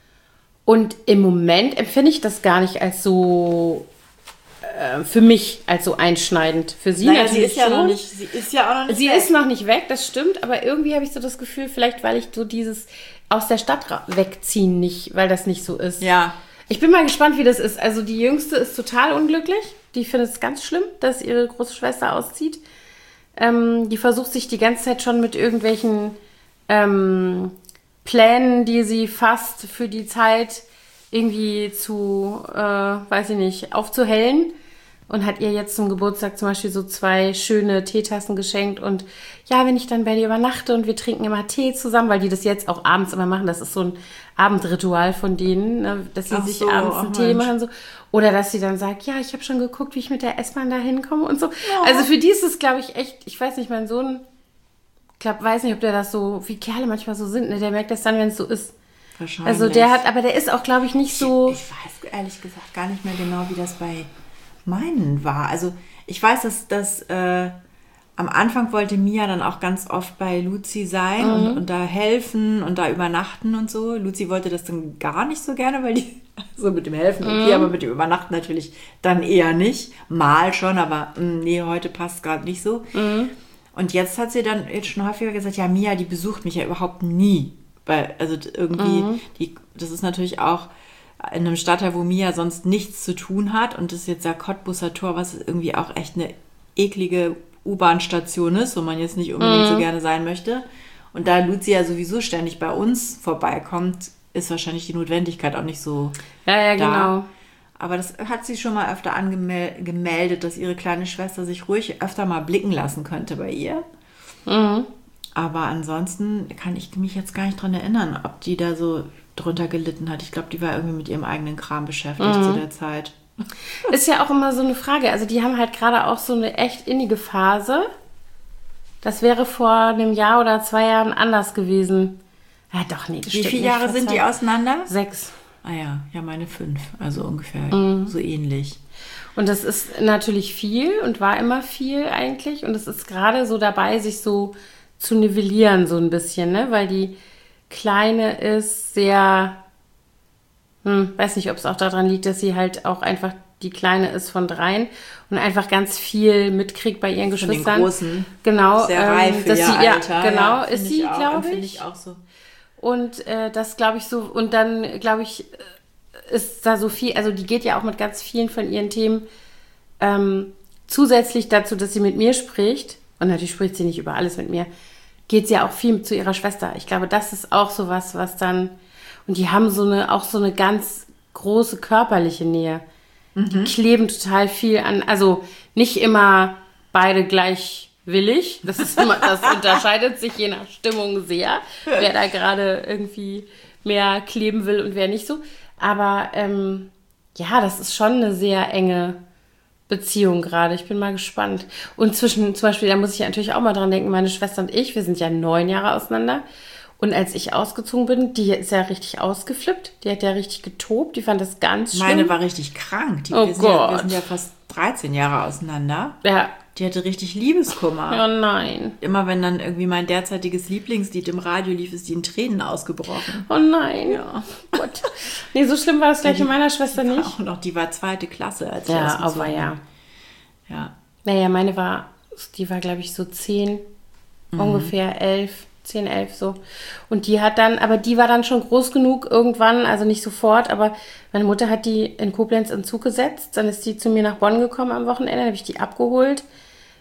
Und im Moment empfinde ich das gar nicht als so, äh, für mich als so einschneidend. Für sie naja, natürlich sie ist ja schon. noch nicht, sie ist ja auch noch nicht Sie weg. ist noch nicht weg, das stimmt, aber irgendwie habe ich so das Gefühl, vielleicht weil ich so dieses aus der Stadt ra- wegziehen nicht, weil das nicht so ist. Ja. Ich bin mal gespannt, wie das ist. Also die Jüngste ist total unglücklich. Die findet es ganz schlimm, dass ihre große Schwester auszieht. Ähm, die versucht sich die ganze Zeit schon mit irgendwelchen ähm, Plänen, die sie fasst für die Zeit irgendwie zu, äh, weiß ich nicht, aufzuhellen. Und hat ihr jetzt zum Geburtstag zum Beispiel so zwei schöne Teetassen geschenkt. Und ja, wenn ich dann bei dir übernachte und wir trinken immer Tee zusammen, weil die das jetzt auch abends immer machen. Das ist so ein Abendritual von denen, ne? Dass sie Ach sich so, abends einen ach Tee Mensch. machen. So. Oder dass sie dann sagt, ja, ich habe schon geguckt, wie ich mit der S-Bahn da hinkomme und so. Ja. Also für die ist es, glaube ich, echt, ich weiß nicht, mein Sohn, glaub, weiß nicht, ob der das so, wie Kerle manchmal so sind, ne? Der merkt das dann, wenn es so ist. Wahrscheinlich. Also der hat, aber der ist auch, glaube ich, nicht so... Ich, ich weiß ehrlich gesagt gar nicht mehr genau, wie das bei meinen war. Also ich weiß, dass, dass äh, am Anfang wollte Mia dann auch ganz oft bei Luzi sein mhm. und, und da helfen und da übernachten und so. Luzi wollte das dann gar nicht so gerne, weil die so mit dem Helfen, okay, mhm. aber mit dem Übernachten natürlich dann eher nicht. Mal schon, aber mh, nee, heute passt gerade nicht so. Mhm. Und jetzt hat sie dann jetzt schon häufiger gesagt, ja, Mia, die besucht mich ja überhaupt nie. Weil, also irgendwie, mhm. die, das ist natürlich auch in einem Stadtteil, wo Mia sonst nichts zu tun hat und das ist jetzt der Cottbusser Tor, was irgendwie auch echt eine eklige U-Bahn-Station ist, wo man jetzt nicht unbedingt mhm. so gerne sein möchte. Und da Luzi ja sowieso ständig bei uns vorbeikommt, ist wahrscheinlich die Notwendigkeit auch nicht so ja, ja, da. Genau. Aber das hat sie schon mal öfter angemeldet, dass ihre kleine Schwester sich ruhig öfter mal blicken lassen könnte bei ihr. Mhm. Aber ansonsten kann ich mich jetzt gar nicht dran erinnern, ob die da so drunter gelitten hat. Ich glaube, die war irgendwie mit ihrem eigenen Kram beschäftigt mhm. zu der Zeit. Ist ja auch immer so eine Frage. Also die haben halt gerade auch so eine echt innige Phase. Das wäre vor einem Jahr oder zwei Jahren anders gewesen. Ja, doch, nee. Wie viele Jahre sind Zeit. Die auseinander? Sechs. Ah ja, ja, meine fünf. Also ungefähr mhm. so ähnlich. Und das ist natürlich viel und war immer viel eigentlich. Und es ist gerade so dabei, sich so zu nivellieren so ein bisschen, ne? Weil die Kleine ist sehr, hm, weiß nicht, ob es auch daran liegt, dass sie halt auch einfach die Kleine ist von dreien und einfach ganz viel mitkriegt bei ihren Geschwistern. Von den Großen. Genau. Sehr reif ähm, für dass ihr sie, Alter. Ja, genau, ja, ist sie, glaube ich. Finde ich auch so. Und äh, das glaube ich so, und dann glaube ich, ist da so viel, also die geht ja auch mit ganz vielen von ihren Themen ähm, zusätzlich dazu, dass sie mit mir spricht, und natürlich spricht sie nicht über alles mit mir, geht sie ja auch viel zu ihrer Schwester. Ich glaube, das ist auch so was, was dann, und die haben so eine, auch so eine ganz große körperliche Nähe. Mhm. Die kleben total viel an, also nicht immer beide gleich willig, das ist immer, das unterscheidet sich je nach Stimmung sehr, wer da gerade irgendwie mehr kleben will und wer nicht so. Aber ähm, ja, das ist schon eine sehr enge Beziehung gerade. Ich bin mal gespannt. Und zwischen, zum Beispiel, da muss ich ja natürlich auch mal dran denken, meine Schwester und ich, wir sind ja neun Jahre auseinander. Und als ich ausgezogen bin, die ist ja richtig ausgeflippt. Die hat ja richtig getobt. Die fand das ganz schlimm. Meine war richtig krank. Die, oh wir, sind Gott. Ja, wir sind ja fast dreizehn Jahre auseinander. Ja. Die hatte richtig Liebeskummer. Oh nein. Immer wenn dann irgendwie mein derzeitiges Lieblingslied im Radio lief, ist die in Tränen ausgebrochen. Oh nein. Ja. Gott. Nee, so schlimm war es gleich in meiner Schwester nicht. Auch noch, die war zweite Klasse, als ich ja, ausgezogen aber ja. bin. Ja. Naja, meine war, die war, glaube ich, so zehn, mhm. ungefähr elf, zehn, elf so. Und die hat dann, aber die war dann schon groß genug irgendwann, also nicht sofort, aber meine Mutter hat die in Koblenz in Zug gesetzt, dann ist die zu mir nach Bonn gekommen am Wochenende, habe ich die abgeholt.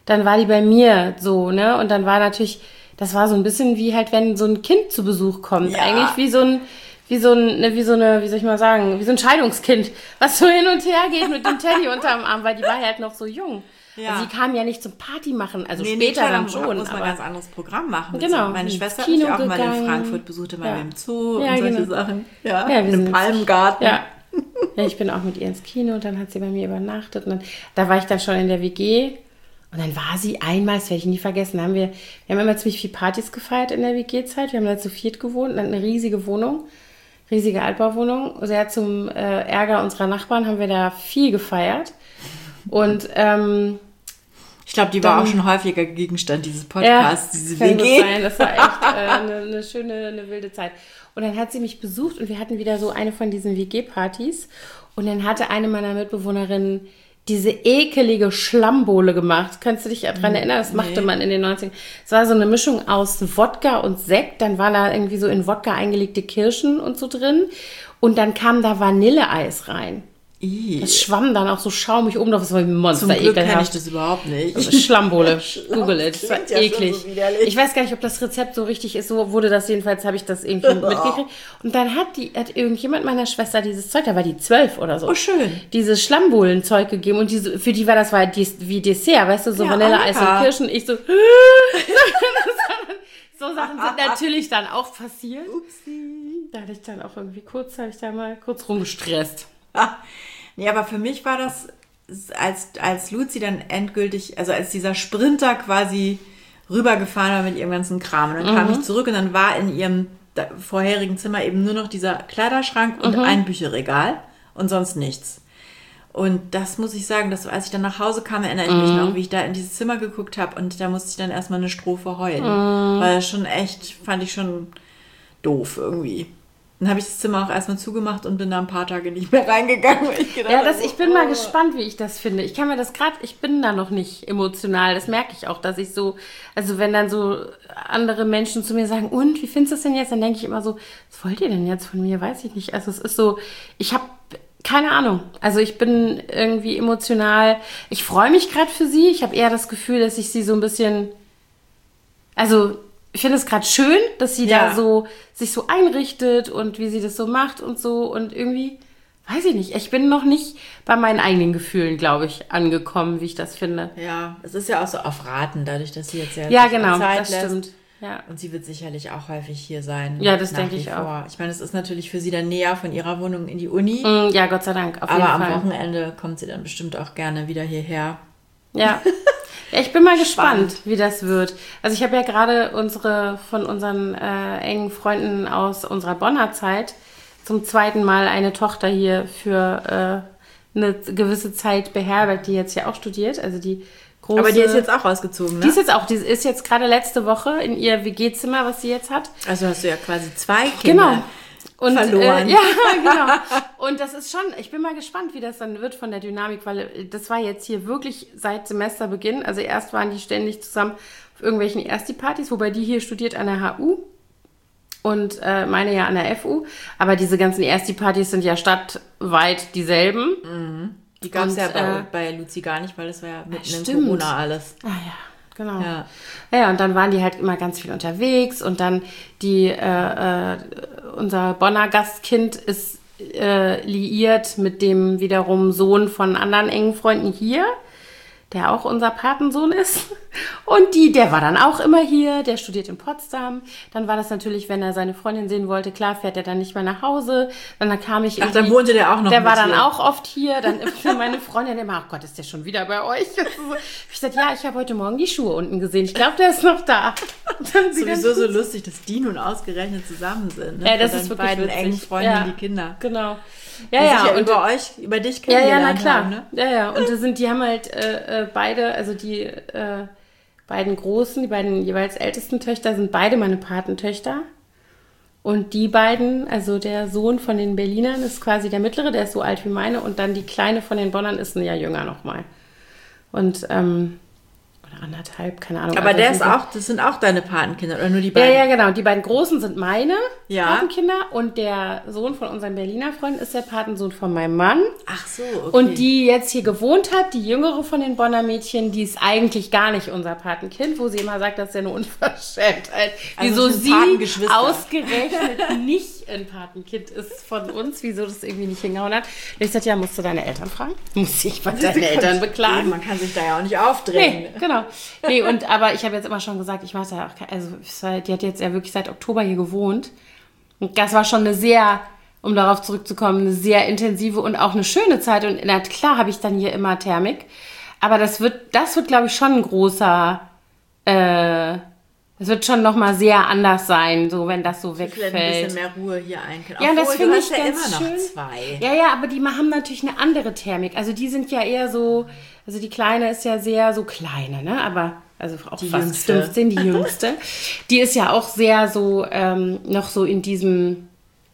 dann war die bei mir so, ne? Und dann war natürlich, das war so ein bisschen wie halt, wenn so ein Kind zu Besuch kommt. Ja. Eigentlich wie so ein, wie so ein, ne, wie so eine, wie soll ich mal sagen, wie so ein Scheidungskind, was so hin und her geht mit dem Teddy unterm Arm, weil die war halt noch so jung. Ja. Also die kam ja nicht zum Party machen, also nee, später nee, klar, dann muss schon. man aber ein ganz anderes Programm machen. Genau. Meine ins Schwester hat Kino mich auch mal gegangen. in Frankfurt, besuchte mal Ja. im Zoo Ja, und solche genau. Sachen. Ja, Ja, wir in sind einem ins- Palmgarten. Ja. Ja, ich bin auch mit ihr ins Kino und dann hat sie bei mir übernachtet. Und dann, da war ich dann schon in der W G. Und dann war sie einmal, das werde ich nie vergessen, haben wir, wir haben immer ziemlich viel Partys gefeiert in der W G-Zeit. Wir haben da zu viert gewohnt und hatten eine riesige Wohnung, riesige Altbauwohnung. Sehr zum äh, Ärger unserer Nachbarn haben wir da viel gefeiert. Und ähm, Ich glaube, die war Dann- auch schon häufiger Gegenstand dieses Podcasts, diese kann W gut G. sein. Das war echt äh, eine, eine schöne, eine wilde Zeit. Und dann hat sie mich besucht und wir hatten wieder so eine von diesen W G-Partys. Und dann hatte eine meiner Mitbewohnerinnen diese ekelige Schlammbohle gemacht. Kannst du dich daran erinnern? Das machte man in den neunzigern. Es war so eine Mischung aus Wodka und Sekt. Dann waren da irgendwie so in Wodka eingelegte Kirschen und so drin. Und dann kam da Vanilleeis rein. Ih, Das schwamm dann auch so schaumig oben drauf. Das war wie ein Monster, Zum Glück kenne ich ekelhaft. das überhaupt nicht. Das ist Schlammbohle. Google it. Das war klingt ja schon eklig. so widerlich. Ich weiß gar nicht, ob das Rezept so richtig ist. So wurde das jedenfalls, habe ich das irgendwie mitgekriegt. Und dann hat die, hat irgendjemand meiner Schwester dieses Zeug, da war die zwölf oder so. Oh, schön. Dieses Schlammbohlenzeug gegeben. Und diese, für die war das war Des- wie Dessert, weißt du, so Ja, Vanilleeis lecker. und Kirschen. Ich so, so Sachen sind natürlich dann auch passiert. Upsi. Da hatte ich dann auch irgendwie kurz, habe ich da mal kurz rumgestresst. Ah, nee, aber für mich war das, als, als Luzi dann endgültig, also als dieser Sprinter quasi rübergefahren war mit ihrem ganzen Kram. Und dann kam ich zurück und dann war in ihrem da- vorherigen Zimmer eben nur noch dieser Kleiderschrank und ein Bücherregal und sonst nichts. Und das muss ich sagen, dass als ich dann nach Hause kam, erinnere ich mich noch, wie ich da in dieses Zimmer geguckt habe und da musste ich dann erstmal eine Strophe heulen. Weil das schon echt, fand ich schon doof irgendwie. Dann habe ich das Zimmer auch erstmal zugemacht und bin da ein paar Tage nicht mehr reingegangen. Weil ich gedacht Ja, das, habe, ich bin mal oh. gespannt, wie ich das finde. Ich kann mir das gerade, ich bin da noch nicht emotional. Das merke ich auch, dass ich so, also wenn dann so andere Menschen zu mir sagen, und wie findest du es denn jetzt? Dann denke ich immer so, was wollt ihr denn jetzt von mir? Weiß ich nicht. Also es ist so, ich habe keine Ahnung. Also ich bin irgendwie emotional. Ich freue mich gerade für sie. Ich habe eher das Gefühl, dass ich sie so ein bisschen, also ich finde es gerade schön, dass sie Ja. da so sich so einrichtet und wie sie das so macht und so und irgendwie, weiß ich nicht, ich bin noch nicht bei meinen eigenen Gefühlen, glaube ich, angekommen, wie ich das finde. Ja, es ist ja auch so auf Raten, dadurch, dass sie jetzt ja, Ja, sich genau, Zeit das lässt. stimmt. Ja. Und sie wird sicherlich auch häufig hier sein. Ja, das nach denke wie ich vor. Ich meine, es ist natürlich für sie dann näher von ihrer Wohnung in die Uni. Mm, ja, Gott sei Dank, auf jeden aber am Fall. Wochenende kommt sie dann bestimmt auch gerne wieder hierher. Ja. Ja, ich bin mal gespannt, wie das wird. Also ich habe ja gerade unsere von unseren äh, engen Freunden aus unserer Bonner Zeit zum zweiten Mal eine Tochter hier für äh, eine gewisse Zeit beherbergt, die jetzt ja auch studiert. Also die große. Aber die ist jetzt auch rausgezogen, ne? Die ist jetzt auch, die ist jetzt gerade letzte Woche in ihr W G-Zimmer, was sie jetzt hat. Also hast du ja quasi zwei Kinder. Genau. Und, verloren. Äh, ja, genau. Und das ist schon, ich bin mal gespannt, wie das dann wird von der Dynamik, weil äh, das war jetzt hier wirklich seit Semesterbeginn. Also erst waren die ständig zusammen auf irgendwelchen Ersti-Partys, wobei die hier studiert an der H U und äh, meine ja an der F U. Aber diese ganzen Ersti-Partys sind ja stadtweit dieselben. Die gab es Und, ja bei, äh, bei Luzi gar nicht, weil das war ja mitten in stimmt. Corona alles. Ah ja, genau. Ja. Ja, und dann waren die halt immer ganz viel unterwegs und dann die, äh, äh, unser Bonner Gastkind ist äh, liiert mit dem wiederum Sohn von anderen engen Freunden hier, der auch unser Patensohn ist. Und die, der war dann auch immer hier, der studiert in Potsdam. Dann war das natürlich, wenn er seine Freundin sehen wollte, klar, fährt er dann nicht mehr nach Hause. Dann, dann kam ich Ach, dann irgendwie- wohnte der auch noch Der mit war dann hier. auch oft hier. Dann immer meine Freundin immer, ach Gott, ist der schon wieder bei euch? Ich sagte, ja, ich habe heute Morgen die Schuhe unten gesehen. Ich glaube, der ist noch da. Und dann sie Sowieso dann- so lustig, dass die nun ausgerechnet zusammen sind. Ne? Ja, das Von ist deinen wirklich beiden witzig. engen Freunden, Ja. die Kinder. Genau. Die Ja, sich ja, ja und über euch, über dich ja, ja, na kennengelernt klar. haben, ne? Ja, ja. Und das sind, die haben halt äh, äh, beide, also die äh, beiden Großen, die beiden jeweils ältesten Töchter sind beide meine Patentöchter. Und die beiden, also der Sohn von den Berlinern ist quasi der mittlere, der ist so alt wie meine. Und dann die Kleine von den Bonnern ist ein Jahr jünger nochmal. Und, ähm, oder anderthalb, keine Ahnung. Aber also der ist auch, das sind auch deine Patenkinder, oder nur die Ja, beiden? ja, genau. Die beiden Großen sind meine Ja. Patenkinder und der Sohn von unserem Berliner Freund ist der Patensohn von meinem Mann. Ach so, okay. Und die jetzt hier gewohnt hat, die jüngere von den Bonner Mädchen, die ist eigentlich gar nicht unser Patenkind, wo sie immer sagt, das ist ja eine Unverschämtheit. Also Wieso sind sie Patengeschwister. ausgerechnet nicht ein Patenkind ist von uns, wieso das irgendwie nicht hingehauen hat. Und ich sagte, ja, musst du deine Eltern fragen? Muss ich bei deinen Eltern beklagen? Man kann sich da ja auch nicht aufdrängen. Nee, genau. Nee, und aber ich habe jetzt immer schon gesagt, ich mache da auch, ke- also es war- die hat jetzt ja wirklich seit Oktober hier gewohnt. Und das war schon eine sehr, um darauf zurückzukommen, eine sehr intensive und auch eine schöne Zeit. Und na klar habe ich dann hier immer Thermik. Aber das wird, das wird, glaube ich, schon ein großer, äh, das wird schon nochmal sehr anders sein, so wenn das so Vielleicht ein wegfällt. bisschen mehr Ruhe hier einkehren. Ja, das Obwohl, finde du ich hast ja ganz immer schön. noch zwei. Ja, ja, aber die haben natürlich eine andere Thermik. Also die sind ja eher so, also die Kleine ist ja sehr so kleine, ne? Aber also auch Die fast Jüngste. fünfzehn, die Jüngste. Die ist ja auch sehr so ähm, noch so in diesem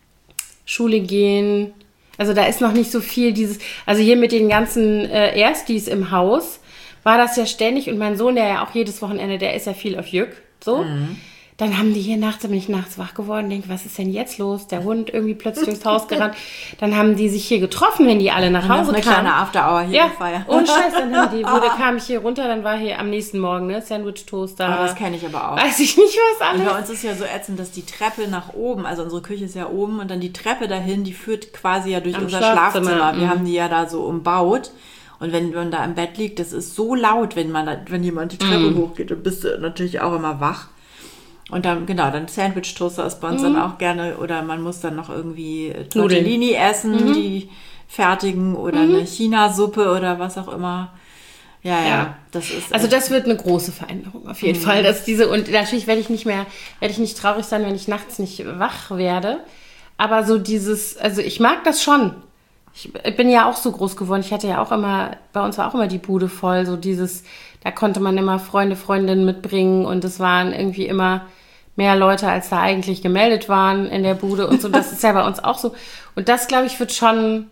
Schule gehen. Also da ist noch nicht so viel dieses, also hier mit den ganzen äh, Erstis im Haus war das ja ständig und mein Sohn, der ja auch jedes Wochenende, der ist ja viel auf Jück, so. Mhm. Dann haben die hier nachts, da bin ich nachts wach geworden, denke, was ist denn jetzt los? Der Hund irgendwie plötzlich durchs Haus gerannt. Dann haben die sich hier getroffen, wenn die alle nach Hause Hause eine kamen. kleine After-Hour hier Ja, gefeiert. ohne Scheiß, dann haben die, wurde, kam ich hier runter, dann war hier am nächsten Morgen, ne, Sandwich-Toaster. Ah, das kenne ich aber auch. Weiß ich nicht, was Und alles. bei uns ist ja so ätzend, dass die Treppe nach oben, also unsere Küche ist ja oben und dann die Treppe dahin, die führt quasi ja durch Am unser Schlafzimmer, Schlafzimmer. Wir mhm. haben die ja da so umbaut. Und wenn man da im Bett liegt, das ist so laut, wenn man da, wenn jemand die Treppe Mhm. hochgeht, dann bist du natürlich auch immer wach. Und dann, genau, dann Sandwich-Toaster ist bei uns Mhm. dann auch gerne, oder man muss dann noch irgendwie äh, Tortellini essen, Mhm. die fertigen, oder eine China-Suppe oder was auch immer. Ja, ja, Ja. das ist Also echt- das wird eine große Veränderung auf jeden Mhm. Fall, dass diese und natürlich werde ich nicht mehr, werde ich nicht traurig sein, wenn ich nachts nicht wach werde. Aber so dieses, also ich mag das schon. Ich bin ja auch so groß geworden. Ich hatte ja auch immer, bei uns war auch immer die Bude voll. So dieses, da konnte man immer Freunde, Freundinnen mitbringen und es waren irgendwie immer mehr Leute, als da eigentlich gemeldet waren in der Bude und so. Das ist ja bei uns auch so. Und das, glaube ich, wird schon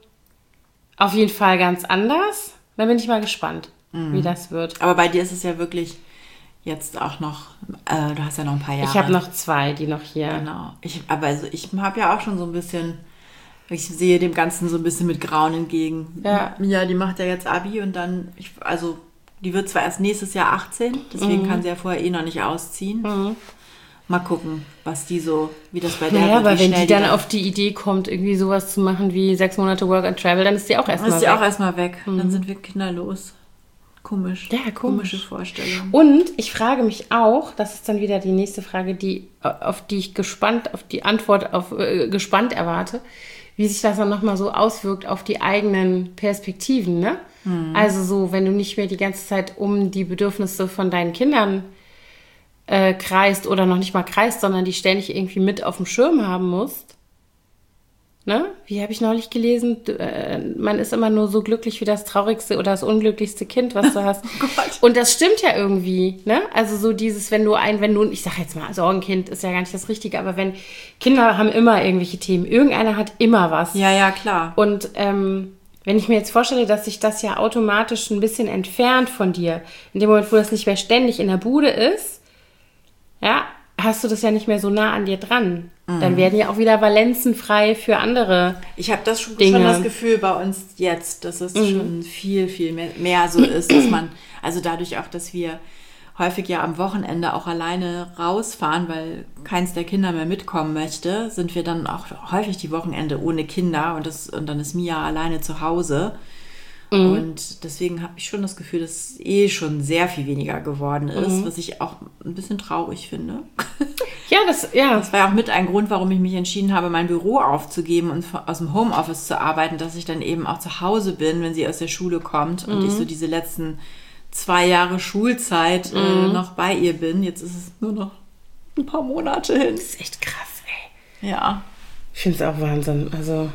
auf jeden Fall ganz anders. Da bin ich mal gespannt, wie das wird. Aber bei dir ist es ja wirklich jetzt auch noch, äh, du hast ja noch ein paar Jahre. Ich habe noch zwei, die noch hier. Genau. Ich, aber also ich habe ja auch schon so ein bisschen, ich sehe dem Ganzen so ein bisschen mit Grauen entgegen. Ja. Mia, die macht ja jetzt Abi und dann, ich, also die wird zwar erst nächstes Jahr achtzehn, deswegen Mhm. kann sie ja vorher eh noch nicht ausziehen. Mal gucken, was die so, wie das bei der Naja, wird, aber wie wenn schnell die dann auf die Idee kommt, irgendwie sowas zu machen wie sechs Monate Work and Travel, dann ist die auch dann erstmal ist sie weg. auch erstmal weg. Dann sind wir kinderlos. Komisch. Ja, komisch. Komische Vorstellung. Und ich frage mich auch, das ist dann wieder die nächste Frage, die, auf die ich gespannt, auf die Antwort auf, äh, gespannt erwarte, wie sich das dann nochmal so auswirkt auf die eigenen Perspektiven, ne? Also so, wenn du nicht mehr die ganze Zeit um die Bedürfnisse von deinen Kindern äh, kreist oder noch nicht mal kreist, sondern die ständig irgendwie mit auf dem Schirm haben musst. Ne? Wie habe ich neulich gelesen? Du, äh, man ist immer nur so glücklich wie das traurigste oder das unglücklichste Kind, was du hast. Oh Gott. Und das stimmt ja irgendwie, ne? Also so dieses, wenn du ein, wenn du, ich sag jetzt mal, Sorgenkind ist ja gar nicht das Richtige, aber wenn Kinder haben immer irgendwelche Themen, irgendeiner hat immer was. Ja, ja, klar. Und ähm, wenn ich mir jetzt vorstelle, dass sich das ja automatisch ein bisschen entfernt von dir, in dem Moment, wo das nicht mehr ständig in der Bude ist, ja, hast du das ja nicht mehr so nah an dir dran. Dann werden ja auch wieder Valenzen frei für andere. Ich habe das schon, Dinge. schon das Gefühl bei uns jetzt, dass es schon viel, viel mehr, mehr so ist, dass man, also dadurch auch, dass wir häufig ja am Wochenende auch alleine rausfahren, weil keins der Kinder mehr mitkommen möchte, sind wir dann auch häufig die Wochenende ohne Kinder und, das, und dann ist Mia alleine zu Hause. Und deswegen habe ich schon das Gefühl, dass es eh schon sehr viel weniger geworden ist, was ich auch ein bisschen traurig finde. Ja, das, ja. Das war ja auch mit ein Grund, warum ich mich entschieden habe, mein Büro aufzugeben und aus dem Homeoffice zu arbeiten, dass ich dann eben auch zu Hause bin, wenn sie aus der Schule kommt und ich so diese letzten zwei Jahre Schulzeit äh, noch bei ihr bin. Jetzt ist es nur noch ein paar Monate hin. Das ist echt krass, ey. Ja. Ich finde es auch Wahnsinn. Also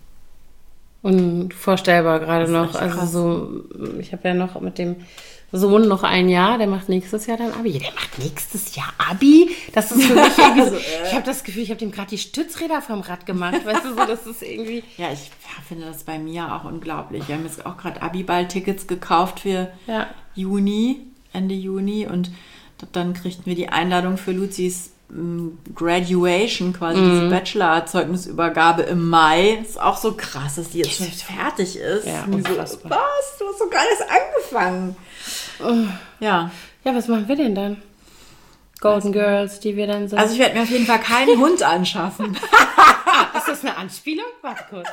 unvorstellbar gerade ist noch. echt Also krass. so, ich habe ja noch mit dem Sohn noch ein Jahr, der macht nächstes Jahr dann Abi. Der macht nächstes Jahr Abi? Das ist für mich irgendwie so, ich habe das Gefühl, ich habe dem gerade die Stützräder vom Rad gemacht. Weißt du, so, das ist irgendwie... Ja, ich ja, finde das bei mir auch unglaublich. Wir haben jetzt auch gerade Abiball-Tickets gekauft für Ja. Juni. Ende Juni und dann kriegten wir die Einladung für Luzis Graduation, quasi mhm. diese Bachelor-Zeugnisübergabe im Mai. Ist auch so krass, dass die jetzt schon fertig ist. Ja, so, was? Du hast so gar nicht angefangen. Oh. Ja. Ja, was machen wir denn dann? Golden also, Girls, die wir dann sind. Also ich werde mir auf jeden Fall keinen Hund anschaffen. Ist das eine Anspielung? Warte kurz.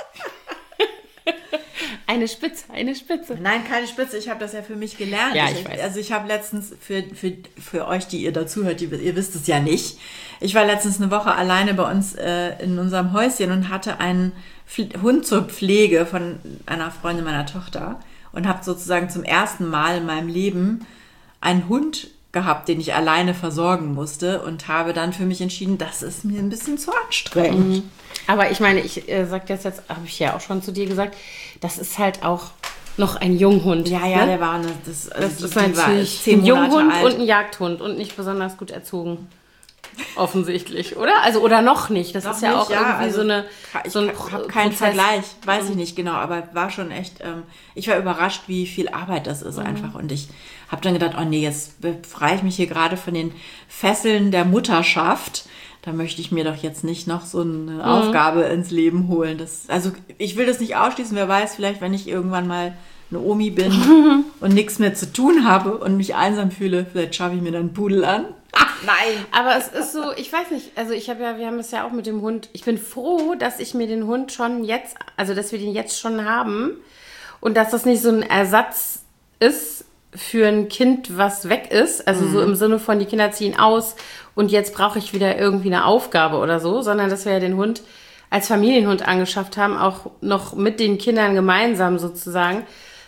Eine Spitze, eine Spitze. Nein, keine Spitze. Ich habe das ja für mich gelernt. Ja, ich, ich weiß. Also ich habe letztens, für, für, für euch, die ihr dazuhört, die, ihr wisst es ja nicht, ich war letztens eine Woche alleine bei uns äh, in unserem Häuschen und hatte einen Pf- Hund zur Pflege von einer Freundin meiner Tochter und habe sozusagen zum ersten Mal in meinem Leben einen Hund gehabt, den ich alleine versorgen musste und habe dann für mich entschieden, das ist mir ein bisschen zu anstrengend. Mhm. Aber ich meine, ich äh, sag das jetzt, habe ich ja auch schon zu dir gesagt, das ist halt auch noch ein Junghund. Ja, ja, ne? der war eine, das, also das die, ist die natürlich zehn ein Junghund alt. und ein Jagdhund und nicht besonders gut erzogen. Offensichtlich, oder? Also oder noch nicht. Das noch ist ja nicht, auch ja, irgendwie also so eine ich so ein habe keinen Prozess. Vergleich, weiß ich nicht genau, aber war schon echt, ähm, ich war überrascht, wie viel Arbeit das ist mhm. einfach und ich habe dann gedacht, oh nee, jetzt befreie ich mich hier gerade von den Fesseln der Mutterschaft. Da möchte ich mir doch jetzt nicht noch so eine mhm. Aufgabe ins Leben holen. Das, also ich will das nicht ausschließen, wer weiß, vielleicht wenn ich irgendwann mal eine Omi bin mhm. und nichts mehr zu tun habe und mich einsam fühle, vielleicht schaffe ich mir dann einen Pudel an. Ach, nein. Aber es ist so, ich weiß nicht, also ich habe ja, wir haben es ja auch mit dem Hund, ich bin froh, dass ich mir den Hund schon jetzt, also dass wir den jetzt schon haben und dass das nicht so ein Ersatz ist für ein Kind, was weg ist, also mhm. so im Sinne von, die Kinder ziehen aus und jetzt brauche ich wieder irgendwie eine Aufgabe oder so, sondern dass wir ja den Hund als Familienhund angeschafft haben, auch noch mit den Kindern gemeinsam sozusagen.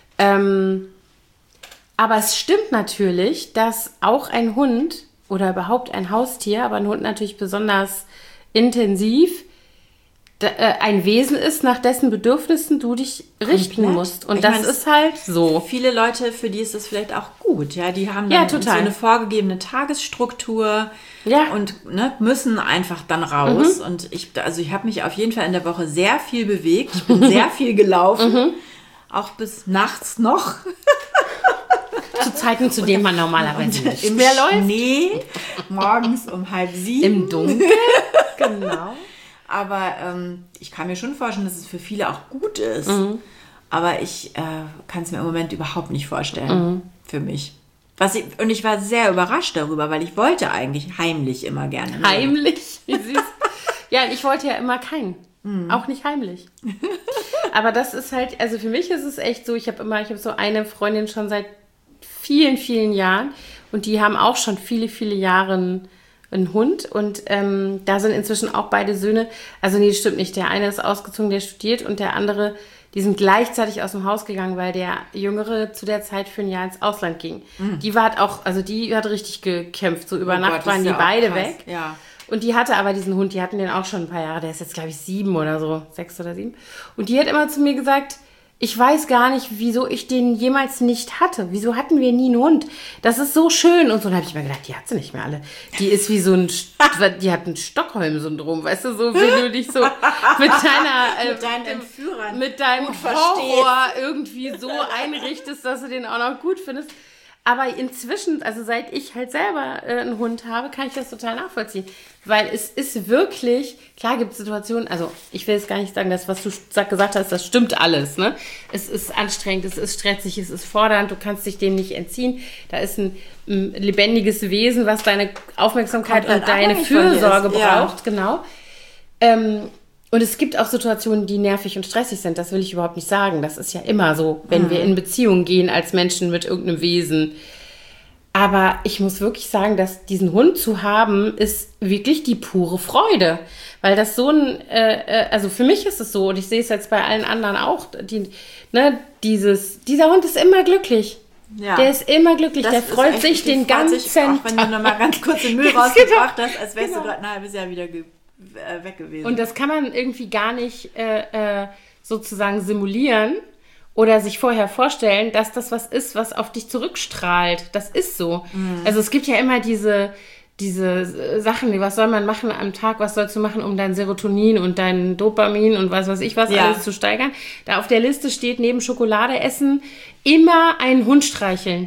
Ähm, aber es stimmt natürlich, dass auch ein Hund oder überhaupt ein Haustier, aber ein Hund natürlich besonders intensiv, da, äh, ein Wesen ist, nach dessen Bedürfnissen du dich richten Komplett. musst. Und ich das meine, ist halt so. Viele Leute, für die ist das vielleicht auch gut. Ja, die haben Ja, dann total. so eine vorgegebene Tagesstruktur Ja. und ne, müssen einfach dann raus. Mhm. Und ich, also ich habe mich auf jeden Fall in der Woche sehr viel bewegt. Ich bin sehr viel gelaufen, Mhm. auch bis nachts noch. Zu Zeiten, zu denen man normalerweise nicht Im mehr läuft. Schnee, morgens um halb sieben. Im Dunkeln, genau. Aber ähm, ich kann mir schon vorstellen, dass es für viele auch gut ist. Mhm. Aber ich äh, kann es mir im Moment überhaupt nicht vorstellen. Mhm. Für mich. Was ich, und ich war sehr überrascht darüber, weil ich wollte eigentlich heimlich immer gerne. Heimlich? Wie süß. Ja, ich wollte ja immer keinen. Mhm. Auch nicht heimlich. Aber das ist halt, also für mich ist es echt so, ich habe immer, ich habe so eine Freundin schon seit vielen, vielen Jahren und die haben auch schon viele, viele Jahre einen, einen Hund und ähm, da sind inzwischen auch beide Söhne, also nee, stimmt nicht, der eine ist ausgezogen, der studiert und der andere, die sind gleichzeitig aus dem Haus gegangen, weil der Jüngere zu der Zeit für ein Jahr ins Ausland ging. Mhm. Die war halt auch, also die hat richtig gekämpft, so über oh Nacht Gott, waren die ja beide krass. weg. Ja. Und die hatte aber diesen Hund, die hatten den auch schon ein paar Jahre, der ist jetzt glaube ich sieben oder so, sechs oder sieben. Und die hat immer zu mir gesagt, ich weiß gar nicht, wieso ich den jemals nicht hatte. Wieso hatten wir nie einen Hund? Das ist so schön. Und so, dann habe ich mir gedacht, die hat sie nicht mehr alle. Die ist wie so ein, die hat ein Stockholm-Syndrom, weißt du, so, wenn du dich so mit deiner, äh, mit deinen Entführern mit deinem Horror irgendwie so einrichtest, dass du den auch noch gut findest. Aber inzwischen, also seit ich halt selber äh, einen Hund habe, kann ich das total nachvollziehen. Weil es ist wirklich, klar gibt es Situationen, also ich will jetzt gar nicht sagen, das, was du gesagt hast, das stimmt alles. Ne? Es ist anstrengend, es ist stressig, es ist fordernd, du kannst dich dem nicht entziehen. Da ist ein, ein lebendiges Wesen, was deine Aufmerksamkeit Komplett und deine Fürsorge braucht. Ja. Genau. Ähm, und es gibt auch Situationen, die nervig und stressig sind. Das will ich überhaupt nicht sagen. Das ist ja immer so, wenn mhm. wir in Beziehung gehen als Menschen mit irgendeinem Wesen. Aber ich muss wirklich sagen, dass diesen Hund zu haben, ist wirklich die pure Freude. Weil das so ein, äh, also für mich ist es so, und ich sehe es jetzt bei allen anderen auch, die, ne, dieses, dieser Hund ist immer glücklich. Ja. Der ist immer glücklich, das der freut echt, sich den ganzen sich auch, wenn du nochmal ganz kurz den Müll rausgebracht hast, als wärst genau. du dort ein halbes Jahr wieder ge- äh, weg gewesen. Und das kann man irgendwie gar nicht äh, äh, sozusagen simulieren oder sich vorher vorstellen, dass das was ist, was auf dich zurückstrahlt. Das ist so. Mhm. Also es gibt ja immer diese, diese Sachen, was soll man machen am Tag, was sollst du machen, um dein Serotonin und dein Dopamin und was weiß ich was ja. alles zu steigern. Da auf der Liste steht neben Schokolade essen immer einen Hund streicheln.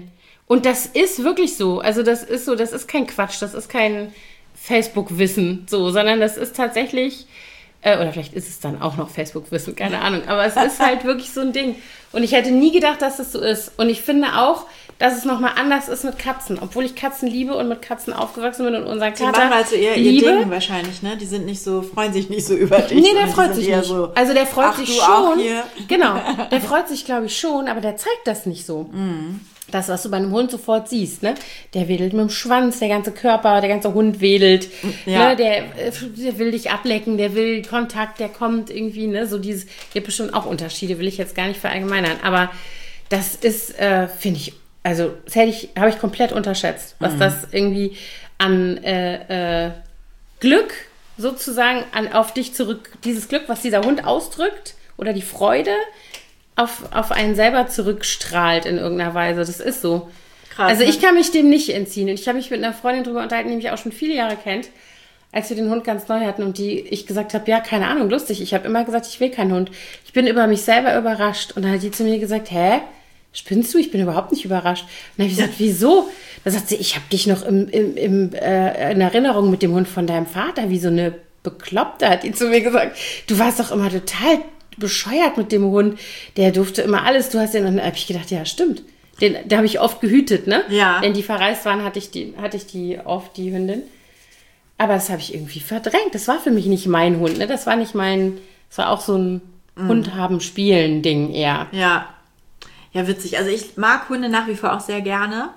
Und das ist wirklich so. Also das ist so, das ist kein Quatsch, das ist kein Facebook-Wissen, so, sondern das ist tatsächlich, äh, oder vielleicht ist es dann auch noch Facebook-Wissen, keine Ahnung, aber es ist halt wirklich so ein Ding. Und ich hätte nie gedacht, dass es so ist. Und ich finde auch, dass es nochmal anders ist mit Katzen. Obwohl ich Katzen liebe und mit Katzen aufgewachsen bin und unseren Kater Die machen also eher liebe. ihr Ding wahrscheinlich, ne? Die sind nicht so, freuen sich nicht so über dich. Nee, der freut sich nicht. So, also der freut ach, sich du schon. Auch hier? Genau, der freut sich, glaube ich, schon, aber der zeigt das nicht so. Mm. Das, was du bei einem Hund sofort siehst, ne? Der wedelt mit dem Schwanz, der ganze Körper, der ganze Hund wedelt. Ja. Ne? Der, der will dich ablecken, der will Kontakt, der kommt irgendwie, ne? So dieses, gibt bestimmt auch Unterschiede, will ich jetzt gar nicht verallgemeinern. Aber das ist, äh, finde ich, also das hätte ich, habe ich komplett unterschätzt, was mhm. das irgendwie an äh, äh, Glück sozusagen an, auf dich zurück, dieses Glück, was dieser Hund ausdrückt oder die Freude auf, auf einen selber zurückstrahlt in irgendeiner Weise. Das ist so. Krass, also ich kann mich dem nicht entziehen. Und ich habe mich mit einer Freundin drüber unterhalten, die mich auch schon viele Jahre kennt, als wir den Hund ganz neu hatten und die ich gesagt habe, ja, keine Ahnung, lustig. Ich habe immer gesagt, ich will keinen Hund. Ich bin über mich selber überrascht. Und dann hat die zu mir gesagt, hä? Spinnst du? Ich bin überhaupt nicht überrascht. Und dann habe ich gesagt, wieso? Da sagt sie, ich habe dich noch im, im, im, äh, in Erinnerung mit dem Hund von deinem Vater, wie so eine Bekloppte, hat die zu mir gesagt. Du warst doch immer total bescheuert mit dem Hund. Der durfte immer alles. Du hast den, und dann habe ich gedacht, ja, stimmt. Den, da habe ich oft gehütet, ne? Ja. Wenn die verreist waren, hatte ich die, hatte ich die oft, die Hündin. Aber das habe ich irgendwie verdrängt. Das war für mich nicht mein Hund, ne? Das war nicht mein, das war auch so ein mm. Hund haben, spielen Ding eher. Ja. Ja, witzig. Also ich mag Hunde nach wie vor auch sehr gerne.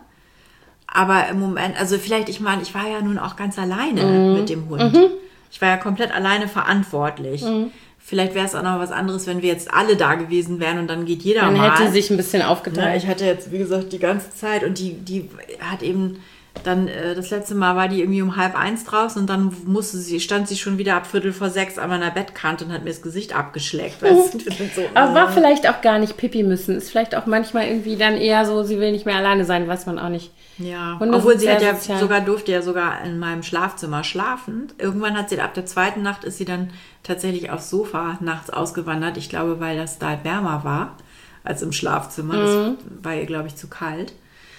Aber im Moment, also vielleicht, ich meine, ich war ja nun auch ganz alleine mm. mit dem Hund. Mhm. Ich war ja komplett alleine verantwortlich. Mm. Vielleicht wäre es auch noch was anderes, wenn wir jetzt alle da gewesen wären und dann geht jeder dann mal. Dann hätte sich ein bisschen aufgeteilt. Ja, ich hatte jetzt, wie gesagt, die ganze Zeit und die, die hat eben dann, äh, das letzte Mal war die irgendwie um halb eins draußen und dann musste sie, stand sie schon wieder ab Viertel vor sechs an meiner Bettkante und hat mir das Gesicht abgeschleckt. Weißt du? So, aber war vielleicht auch gar nicht Pipi müssen. Ist vielleicht auch manchmal irgendwie dann eher so, sie will nicht mehr alleine sein, weiß man auch nicht. Ja, Hunde obwohl sie hat ja sozial. sogar durfte ja sogar in meinem Schlafzimmer schlafen. Irgendwann hat sie, ab der zweiten Nacht ist sie dann tatsächlich aufs Sofa nachts ausgewandert. Ich glaube, weil das da wärmer war als im Schlafzimmer. Mhm. Das war ihr, glaube ich, zu kalt.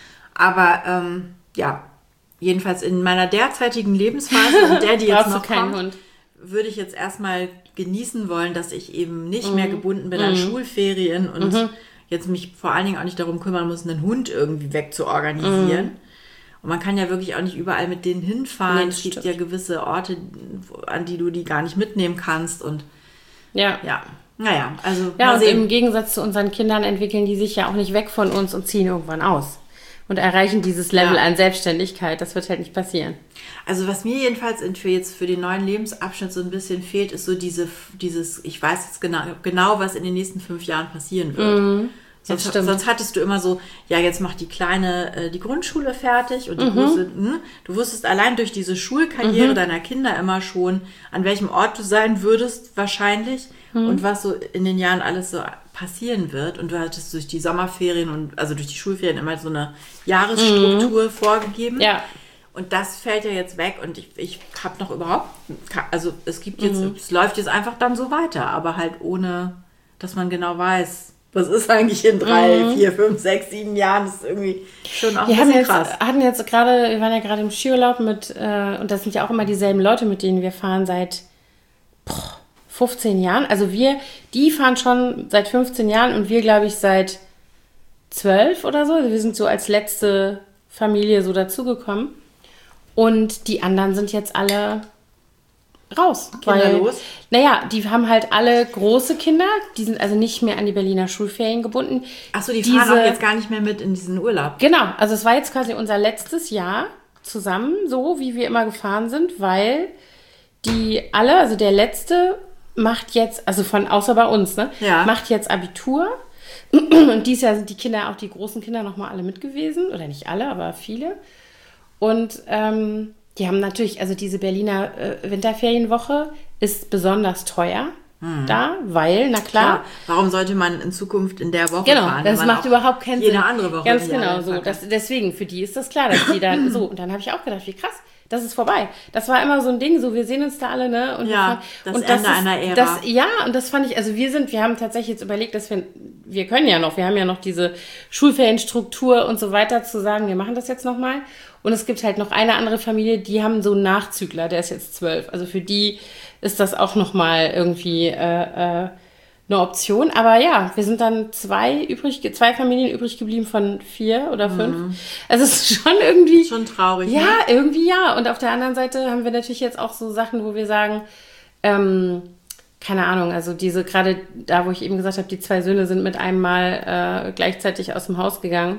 Aber ähm, ja, jedenfalls in meiner derzeitigen Lebensphase und der, die jetzt noch kommt, Hund. würde ich jetzt erstmal genießen wollen, dass ich eben nicht mhm. mehr gebunden bin mhm. an Schulferien und mhm. jetzt mich vor allen Dingen auch nicht darum kümmern muss, einen Hund irgendwie wegzuorganisieren. Mhm. Und man kann ja wirklich auch nicht überall mit denen hinfahren. Nee, es gibt ja gewisse Orte, an die du die gar nicht mitnehmen kannst. Und ja, ja. naja, also ja, und sehen. Im Gegensatz zu unseren Kindern entwickeln die sich ja auch nicht weg von uns und ziehen irgendwann aus. Und erreichen dieses Level ja. an Selbstständigkeit. Das wird halt nicht passieren. Also was mir jedenfalls für jetzt für den neuen Lebensabschnitt so ein bisschen fehlt, ist so diese, dieses, ich weiß jetzt genau, genau, was in den nächsten fünf Jahren passieren wird. Mhm. Sonst, sonst hattest du immer so, ja, jetzt macht die Kleine äh, die Grundschule fertig und die mhm. Große, mh, du wusstest allein durch diese Schulkarriere mhm. deiner Kinder immer schon, an welchem Ort du sein würdest wahrscheinlich mhm. und was so in den Jahren alles so passieren wird. Und du hattest durch die Sommerferien und also durch die Schulferien immer so eine Jahresstruktur mhm. vorgegeben. Ja. Und das fällt ja jetzt weg und ich, ich habe noch überhaupt, also es gibt jetzt, mhm. es läuft jetzt einfach dann so weiter, aber halt ohne, dass man genau weiß, was ist eigentlich in drei, mhm. vier, fünf, sechs, sieben Jahren? Das ist irgendwie schon auch wir ein bisschen jetzt, krass. Hatten jetzt gerade, wir waren ja gerade im Skiurlaub mit, äh, und das sind ja auch immer dieselben Leute, mit denen wir fahren seit boah, fünfzehn Jahren. Also wir, die fahren schon seit fünfzehn Jahren und wir, glaube ich, seit zwölf oder so. Also wir sind so als letzte Familie so dazugekommen. Und die anderen sind jetzt alle raus. Kinderlos? Weil, naja, die haben halt alle große Kinder, die sind also nicht mehr an die Berliner Schulferien gebunden. Achso, die fahren Diese, auch jetzt gar nicht mehr mit in diesen Urlaub. Genau, also es war jetzt quasi unser letztes Jahr zusammen, so wie wir immer gefahren sind, weil die alle, also der letzte macht jetzt, also von außer bei uns, ne, ja. macht jetzt Abitur. Und dieses Jahr sind die Kinder, auch die großen Kinder, nochmal alle mit gewesen. Oder nicht alle, aber viele. Und ähm, die haben natürlich, also diese Berliner äh, Winterferienwoche ist besonders teuer hm. da, weil, na klar, klar. Warum sollte man in Zukunft in der Woche genau, fahren? Genau, das macht überhaupt keinen jede Sinn. Jede andere Woche. Ganz genau, so. Das, deswegen, für die ist das klar, dass die dann so. Und dann habe ich auch gedacht, wie krass, das ist vorbei. Das war immer so ein Ding, so wir sehen uns da alle, ne? Und ja, wir, das und Ende das ist, einer Ära. Das, ja, und das fand ich, also wir sind, wir haben tatsächlich jetzt überlegt, dass wir wir können ja noch, wir haben ja noch diese Schulferienstruktur und so weiter zu sagen, wir machen das jetzt nochmal. Und es gibt halt noch eine andere Familie, die haben so einen Nachzügler, der ist jetzt zwölf. Also für die ist das auch nochmal irgendwie äh, äh, eine Option. Aber ja, wir sind dann zwei übrig, zwei Familien übrig geblieben von vier oder fünf. Mhm. Also es ist schon irgendwie... Schon traurig, Ja, ne? irgendwie ja. Und auf der anderen Seite haben wir natürlich jetzt auch so Sachen, wo wir sagen, ähm, keine Ahnung, also diese, gerade da, wo ich eben gesagt habe, die zwei Söhne sind mit einem Mal äh, gleichzeitig aus dem Haus gegangen.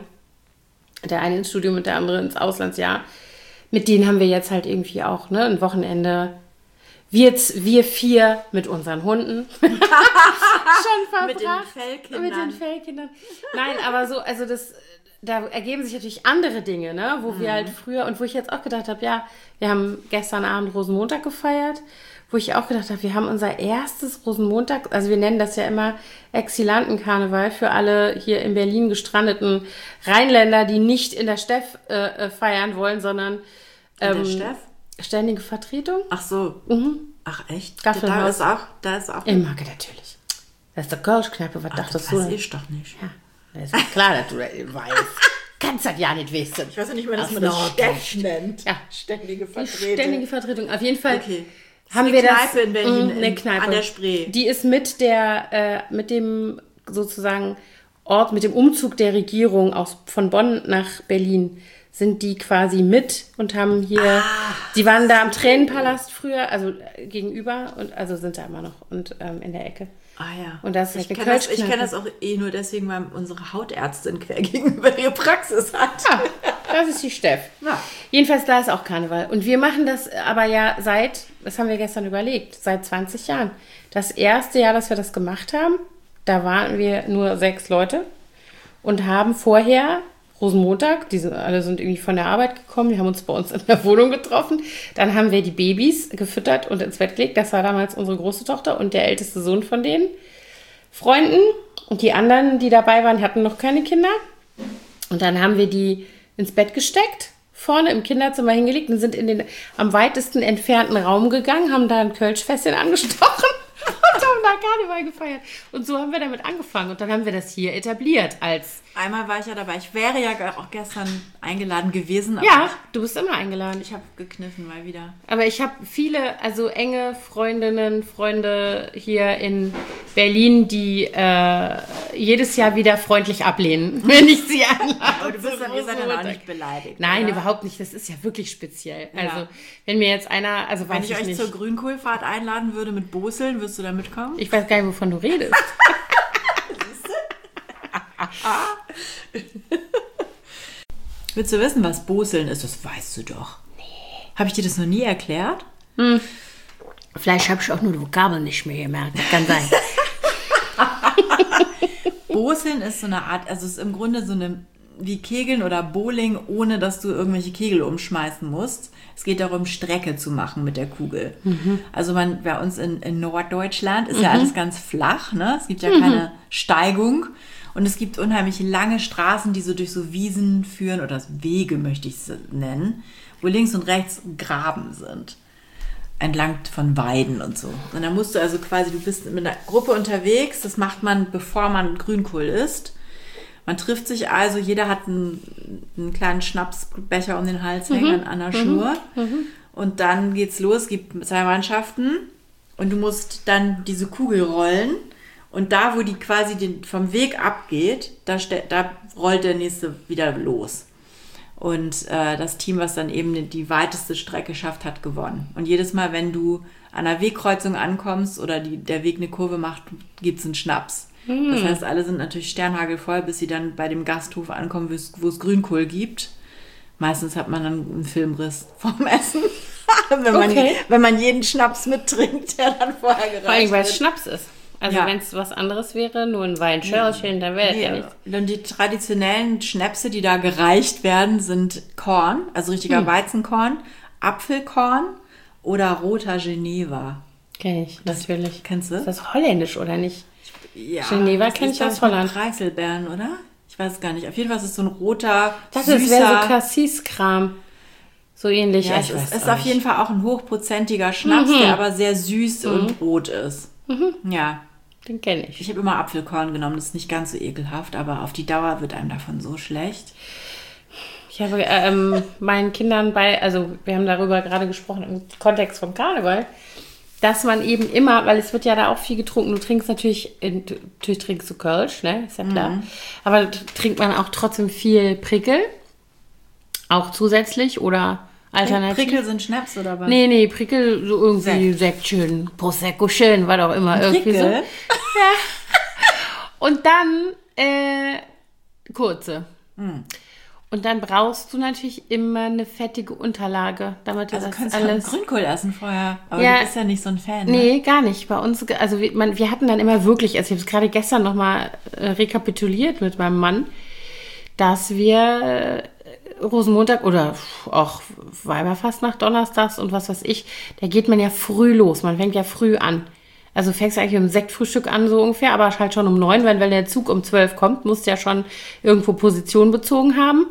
Der eine ins Studium und der andere ins Auslandsjahr. Mit denen haben wir jetzt halt irgendwie auch, ne, ein Wochenende. Wir, wir vier mit unseren Hunden. Schon verbracht. Mit den Fellkindern. Mit den Fellkindern. Nein, aber so, also das, da ergeben sich natürlich andere Dinge, ne, wo mhm. wir halt früher, und wo ich jetzt auch gedacht habe, ja, wir haben gestern Abend Rosenmontag gefeiert, wo ich auch gedacht habe, wir haben unser erstes Rosenmontag, also wir nennen das ja immer Exilantenkarneval für alle hier in Berlin gestrandeten Rheinländer, die nicht in der Steff äh, feiern wollen, sondern ähm, in der Steff? Ständige Vertretung. Ach so. Mhm. Ach echt? Gaffelhaus. Da ist auch, da ist auch. In Marke natürlich. Das ist der Kölschkneipe, was Ach, dachtest das du? weiß ich doch nicht. Ja, das ist klar, dass du das weißt. Kannst das ja nicht wissen. Ich weiß ja nicht mehr, dass Ach, man das no, Steff nennt. Ja. Ständige Die Vertretung. Ständige Vertretung. Auf jeden Fall. Okay. Haben eine wir Kneipe das in Berlin, mh, eine in, Kneipe an der Spree. Die ist mit der äh, mit dem sozusagen Ort, mit dem Umzug der Regierung aus von Bonn nach Berlin sind die quasi mit und haben hier, ah, die waren da am Tränenpalast früher, also äh, gegenüber und also sind da immer noch und ähm, in der Ecke. Ah ja. Und das ist ich halt kenne das, ich kenn das auch eh nur deswegen, weil unsere Hautärztin quer gegenüber ihre Praxis hat. Ah, das ist die Steff. Ja. Jedenfalls, da ist auch Karneval. Und wir machen das aber ja seit, das haben wir gestern überlegt, seit zwanzig Jahren. Das erste Jahr, dass wir das gemacht haben, da waren wir nur sechs Leute und haben vorher Rosenmontag, die sind, alle sind irgendwie von der Arbeit gekommen, die haben uns bei uns in der Wohnung getroffen. Dann haben wir die Babys gefüttert und ins Bett gelegt. Das war damals unsere große Tochter und der älteste Sohn von den Freunden. Und die anderen, die dabei waren, hatten noch keine Kinder. Und dann haben wir die ins Bett gesteckt, vorne im Kinderzimmer hingelegt und sind in den am weitesten entfernten Raum gegangen, haben da ein Kölschfässchen angestochen und haben da Karneval gefeiert. Und so haben wir damit angefangen. Und dann haben wir das hier etabliert als... Einmal war ich ja dabei. Ich wäre ja auch gestern eingeladen gewesen. Aber ja, du bist immer eingeladen. Ich habe gekniffen mal wieder. Aber ich habe viele, also enge Freundinnen, Freunde hier in Berlin, die äh, jedes Jahr wieder freundlich ablehnen, wenn ich sie einlade. Aber du bist dann, ihr seid dann auch nicht beleidigt. Nein, oder? Überhaupt nicht. Das ist ja wirklich speziell. Ja. Also, wenn mir jetzt einer, also Wenn weiß ich, ich euch nicht. zur Grünkohlfahrt einladen würde mit Boseln, wirst du da mitkommen? Ich weiß gar nicht, wovon du redest. Willst du wissen, was Boseln ist? Das weißt du doch. Nee. Habe ich dir das noch nie erklärt? Hm. Vielleicht habe ich auch nur die Vokabeln nicht mehr gemerkt. Das kann sein. Boseln ist so eine Art, also es ist im Grunde so eine wie Kegeln oder Bowling, ohne dass du irgendwelche Kegel umschmeißen musst. Es geht darum, Strecke zu machen mit der Kugel. Mhm. Also man, bei uns in, in Norddeutschland ist mhm. ja alles ganz flach, ne? Es gibt ja mhm. keine Steigung. Und es gibt unheimlich lange Straßen, die so durch so Wiesen führen, oder Wege möchte ich es nennen, wo links und rechts Graben sind. Entlang von Weiden und so. Und dann musst du also quasi, du bist mit einer Gruppe unterwegs, das macht man, bevor man Grünkohl isst. Man trifft sich also, jeder hat einen, einen kleinen Schnapsbecher um den Hals hängen, mhm. an einer Schnur. Mhm. Und dann geht's los, es gibt zwei Mannschaften und du musst dann diese Kugel rollen. Und da, wo die quasi den, vom Weg abgeht, da, da rollt der nächste wieder los. Und äh, das Team, was dann eben die weiteste Strecke schafft, hat gewonnen. Und jedes Mal, wenn du an einer Wegkreuzung ankommst oder die, der Weg eine Kurve macht, gibt es einen Schnaps. Hm. Das heißt, alle sind natürlich sternhagelvoll, bis sie dann bei dem Gasthof ankommen, wo es, wo es Grünkohl gibt. Meistens hat man dann einen Filmriss vorm Essen. wenn, man, okay. wenn man jeden Schnaps mittrinkt, der dann vorher gereicht wird. Vor allem, weil es Schnaps ist. Also ja. wenn es was anderes wäre, nur ein Weinschörlchen, dann wäre es nee, ja nicht. Und die traditionellen Schnäpse, die da gereicht werden, sind Korn, also richtiger hm. Weizenkorn, Apfelkorn oder roter Geneva. Kenn ich, das, natürlich. Kennst du? Ist das holländisch oder nicht? Ja. Geneva kenne ich aus Holland. Preiselbeeren, oder? Ich weiß es gar nicht. Auf jeden Fall ist es so ein roter, das süßer... Das wäre so Cassis-Kram. So ähnlich. Ja, ich es weiß ist, ist auf jeden Fall auch ein hochprozentiger Schnaps, mhm. der aber sehr süß mhm. und rot ist. Mhm. Ja. Den kenne ich. Ich habe immer Apfelkorn genommen, das ist nicht ganz so ekelhaft, aber auf die Dauer wird einem davon so schlecht. Ich habe ähm, meinen Kindern bei, also wir haben darüber gerade gesprochen im Kontext vom Karneval, dass man eben immer, weil es wird ja da auch viel getrunken, du trinkst natürlich, natürlich trinkst du Kölsch, ne, ist ja klar, mhm. aber trinkt man auch trotzdem viel Prickel, auch zusätzlich oder alternativ. Prickel sind Schnaps oder was? Nee, nee, Prickel so irgendwie Sektchen, Prosecco schön, was auch immer. Irgendwie so. Ja. Und dann äh, kurze. Mhm. Und dann brauchst du natürlich immer eine fettige Unterlage, damit du also das kannst alles... du Grünkohl essen vorher, aber ja, du bist ja nicht so ein Fan, ne? Nee, gar nicht. Bei uns, also wir, man, wir hatten dann immer wirklich, also ich habe es gerade gestern nochmal äh, rekapituliert mit meinem Mann, dass wir äh, Rosenmontag oder auch Weiberfastnacht donnerstags und was weiß ich, da geht man ja früh los, man fängt ja früh an. Also fängst du eigentlich mit dem Sektfrühstück an, so ungefähr, aber halt schon um neun, weil, weil der Zug um zwölf kommt, musst du ja schon irgendwo Position bezogen haben.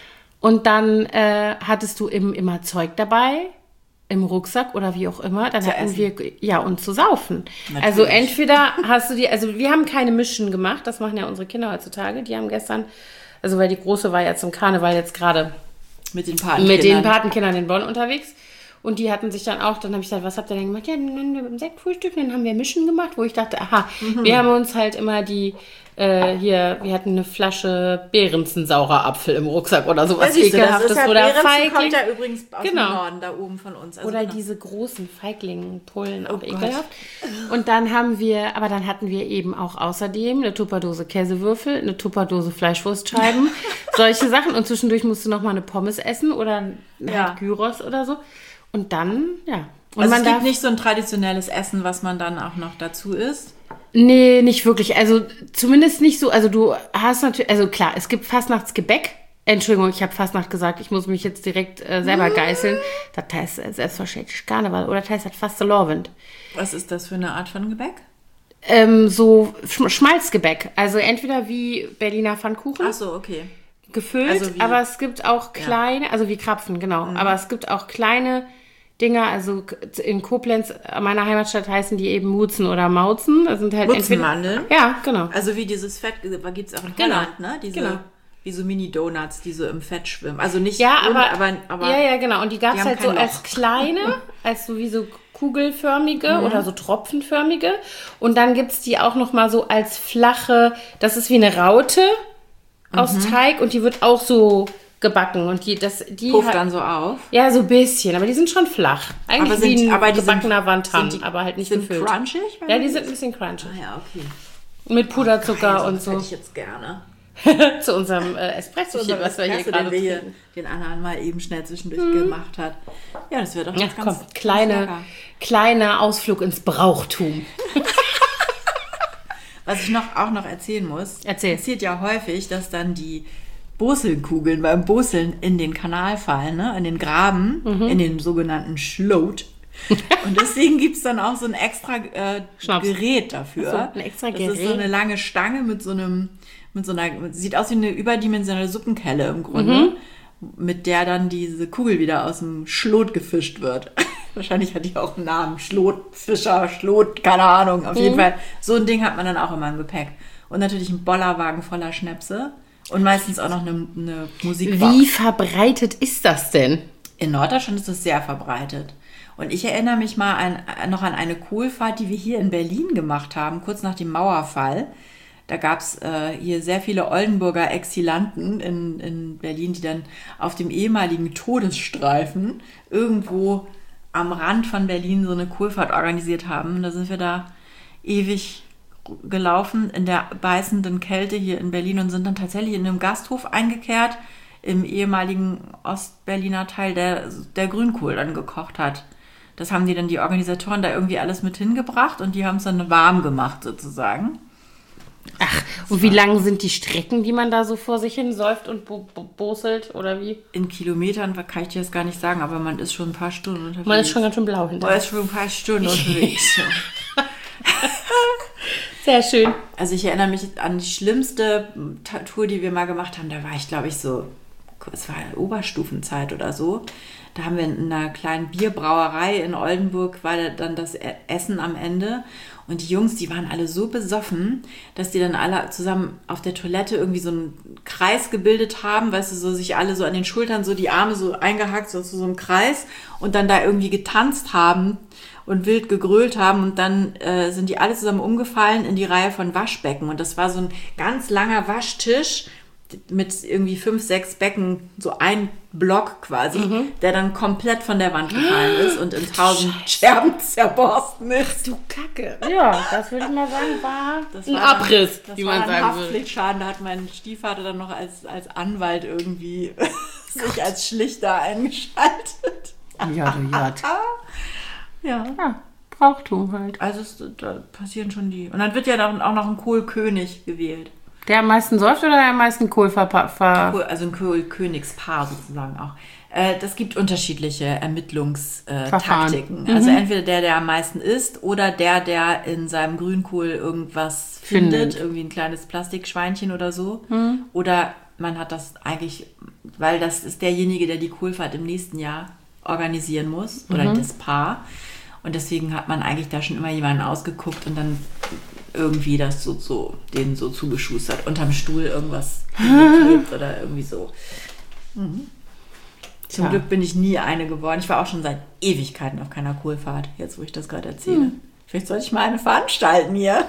Und dann äh, hattest du eben immer Zeug dabei, im Rucksack oder wie auch immer. Dann zu hatten essen. wir, ja, und zu saufen. Natürlich. Also entweder hast du die, also wir haben keine Mischen gemacht, das machen ja unsere Kinder heutzutage. Die haben gestern, also weil die Große war ja zum Karneval jetzt gerade mit den Patenkindern. mit den Patenkindern in Bonn unterwegs. Und die hatten sich dann auch, dann habe ich gesagt, was habt ihr denn gemacht? Ja, dann haben wir beim Sektfrühstück, dann haben wir Mischen gemacht, wo ich dachte, aha, mhm. wir haben uns halt immer die, äh, hier, wir hatten eine Flasche Behrensen-saurer Apfel im Rucksack oder sowas ja, Ekelhaftes. Ja, oder Feigling. Kommt ja übrigens aus genau. dem Norden, da oben von uns. Also oder genau. diese großen Feigling-Pullen, auch oh ekelhaft. Und dann haben wir, aber dann hatten wir eben auch außerdem eine Tupperdose Käsewürfel, eine Tupperdose Fleischwurstscheiben, solche Sachen. Und zwischendurch musst du noch mal eine Pommes essen oder ja. halt Gyros oder so. Und dann, ja. Und also man es gibt darf, nicht so ein traditionelles Essen, was man dann auch noch dazu isst? Nee, nicht wirklich. Also zumindest nicht so. Also du hast natürlich, also klar, es gibt Fastnachtsgebäck. Entschuldigung, ich habe Fastnacht gesagt. Ich muss mich jetzt direkt äh, selber geißeln. Das heißt äh, selbstverständlich Karneval oder das heißt das Fastelovend. Was ist das für eine Art von Gebäck? Ähm, so Sch- Schmalzgebäck. Also entweder wie Berliner Pfannkuchen. Ach so, okay. Gefüllt, also wie, aber es gibt auch kleine, ja. also wie Krapfen, genau. Mhm. Aber es gibt auch kleine Dinger, also in Koblenz, meiner Heimatstadt, heißen die eben Mutzen oder Mauzen. Das sind halt Mutzenmandeln? Entweder, ja, genau. Also wie dieses Fett, gibt es auch in genau. Holland, ne? Diese, genau. Wie so Mini-Donuts, die so im Fett schwimmen. Also nicht ja, rund, aber, aber, aber... Ja, ja, genau. Und die gab es halt so Loch. als kleine, als so wie so kugelförmige mhm. oder so tropfenförmige. Und dann gibt es die auch noch mal so als flache, das ist wie eine Raute aus mhm. Teig und die wird auch so gebacken und die das die pufft hat, dann so auf. Ja, so ein bisschen, aber die sind schon flach. Eigentlich aber sind, wie ein aber gebackener Wonton, die, aber halt nicht sind gefüllt. Crunchig? Ja, die sind ein bisschen crunchig. Ah ja, okay. Mit Puderzucker oh, und so. Das hätte ich jetzt gerne. Zu unserem äh, Espresso, Zu was wir hier Espresso, gerade den, wir hier, den Anna mal eben schnell zwischendurch hm. gemacht hat. Ja, das wird doch ja, ganz, komm, ganz kleine, kleiner Ausflug ins Brauchtum. Was ich noch, auch noch erzählen muss, Erzähl. passiert ja häufig, dass dann die Boselkugeln beim Boseln in den Kanal fallen, ne? In den Graben, mhm. in den sogenannten Schlot. Und deswegen gibt es dann auch so ein extra äh, Gerät dafür. So, ein extra das Gerät. ist so eine lange Stange mit so einem, mit so einer, sieht aus wie eine überdimensionale Suppenkelle im Grunde, mhm. mit der dann diese Kugel wieder aus dem Schlot gefischt wird. Wahrscheinlich hat die auch einen Namen. Schlot, Fischer, Schlot, keine Ahnung. Auf mhm. jeden Fall, so ein Ding hat man dann auch immer im Gepäck. Und natürlich ein Bollerwagen voller Schnäpse. Und meistens auch noch eine, eine Musikbox. Wie verbreitet ist das denn? In Norddeutschland ist das sehr verbreitet. Und ich erinnere mich mal an, noch an eine Kohlfahrt, die wir hier in Berlin gemacht haben, kurz nach dem Mauerfall. Da gab es äh, hier sehr viele Oldenburger Exilanten in, in Berlin, die dann auf dem ehemaligen Todesstreifen irgendwo am Rand von Berlin so eine Kohlfahrt organisiert haben. Da sind wir da ewig gelaufen in der beißenden Kälte hier in Berlin und sind dann tatsächlich in einem Gasthof eingekehrt, im ehemaligen Ostberliner Teil, der, der Grünkohl dann gekocht hat. Das haben die dann die Organisatoren da irgendwie alles mit hingebracht und die haben es dann warm gemacht sozusagen. Ach, und wie lang sind die Strecken, die man da so vor sich hin säuft und bo- bo- boselt oder wie? In Kilometern kann ich dir das gar nicht sagen, aber man ist schon ein paar Stunden unterwegs. Man ist schon ganz schön blau hinterher. Man ist schon ein paar Stunden unterwegs. Sehr schön. Also ich erinnere mich an die schlimmste Tour, die wir mal gemacht haben. Da war ich, glaube ich, so, es war Oberstufenzeit oder so. Da haben wir in einer kleinen Bierbrauerei in Oldenburg, war dann das Essen am Ende. Und die Jungs, die waren alle so besoffen, dass die dann alle zusammen auf der Toilette irgendwie so einen Kreis gebildet haben, weißt du, so sich alle so an den Schultern, so die Arme so eingehakt, so zu so einem Kreis und dann da irgendwie getanzt haben und wild gegrölt haben und dann äh, sind die alle zusammen umgefallen in die Reihe von Waschbecken und das war so ein ganz langer Waschtisch mit irgendwie fünf, sechs Becken, so ein Block quasi, mhm. der dann komplett von der Wand gefallen ist und in tausend Scherben zerborsten ist. Du Kacke. Ja, das würde ich mal sagen, war das ein war Abriss, dann, wie das man war ein sagen würde. Haftpflichtschaden, da hat mein Stiefvater dann noch als, als Anwalt irgendwie sich als Schlichter eingeschaltet. Ja, du Jott. Ja. Ja, Brauchtum halt. Also es, da passieren schon die... Und dann wird ja dann auch noch ein Kohlkönig gewählt. Der am meisten säuft oder der am meisten Kohl ver... ver- Kohl, also ein Kohlkönigspaar sozusagen auch. Äh, das gibt unterschiedliche Ermittlungstaktiken. Mhm. Also entweder der, der am meisten isst oder der, der in seinem Grünkohl irgendwas findet. Findet. Irgendwie ein kleines Plastikschweinchen oder so. Mhm. Oder man hat das eigentlich... Weil das ist derjenige, der die Kohlfahrt im nächsten Jahr organisieren muss. Oder Mhm. das Paar. Und deswegen hat man eigentlich da schon immer jemanden ausgeguckt und dann irgendwie das so, so denen so zugeschustert. Unterm Stuhl irgendwas geklebt oder irgendwie so. Mhm. Zum Ja. Glück bin ich nie eine geworden. Ich war auch schon seit Ewigkeiten auf keiner Kohlfahrt, jetzt wo ich das gerade erzähle. Mhm. Vielleicht sollte ich mal eine veranstalten hier.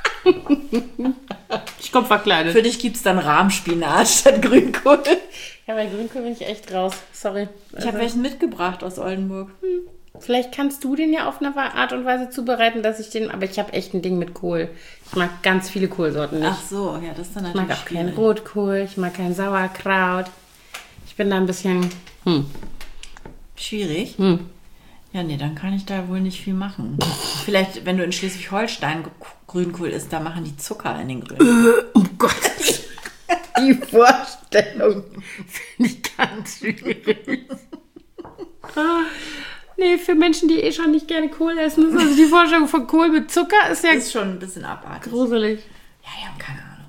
Ich komme verkleidet. Für dich gibt es dann Rahmspinat statt Grünkohl. Ja, bei Grünkohl bin ich echt raus. Sorry. Ich Also, habe welchen mitgebracht aus Oldenburg. vielleicht kannst du den ja auf eine Art und Weise zubereiten, dass ich den... Aber ich habe echt ein Ding mit Kohl. Ich mag ganz viele Kohlsorten nicht. Ach so, ja, das ist dann Ich natürlich mag auch keinen schwierig. Rotkohl, ich mag kein Sauerkraut. Ich bin da ein bisschen... Hm. Schwierig? Hm. Ja, nee, dann kann ich da wohl nicht viel machen. Vielleicht, wenn du in Schleswig-Holstein Grünkohl isst, da machen die Zucker in den Grünkohl. Oh Gott. Die Vorstellung finde ich ganz schwierig. Ah, nee, für Menschen, die eh schon nicht gerne Kohl essen, also die Vorstellung von Kohl mit Zucker ist ja Ist schon ein bisschen abartig. gruselig. Ja, die haben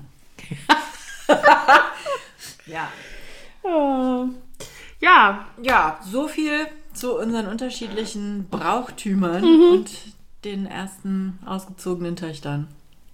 keine Ahnung. Ja. Oh. Ja, Ja, so viel zu unseren unterschiedlichen Brauchtümern Mhm. und den ersten ausgezogenen Töchtern.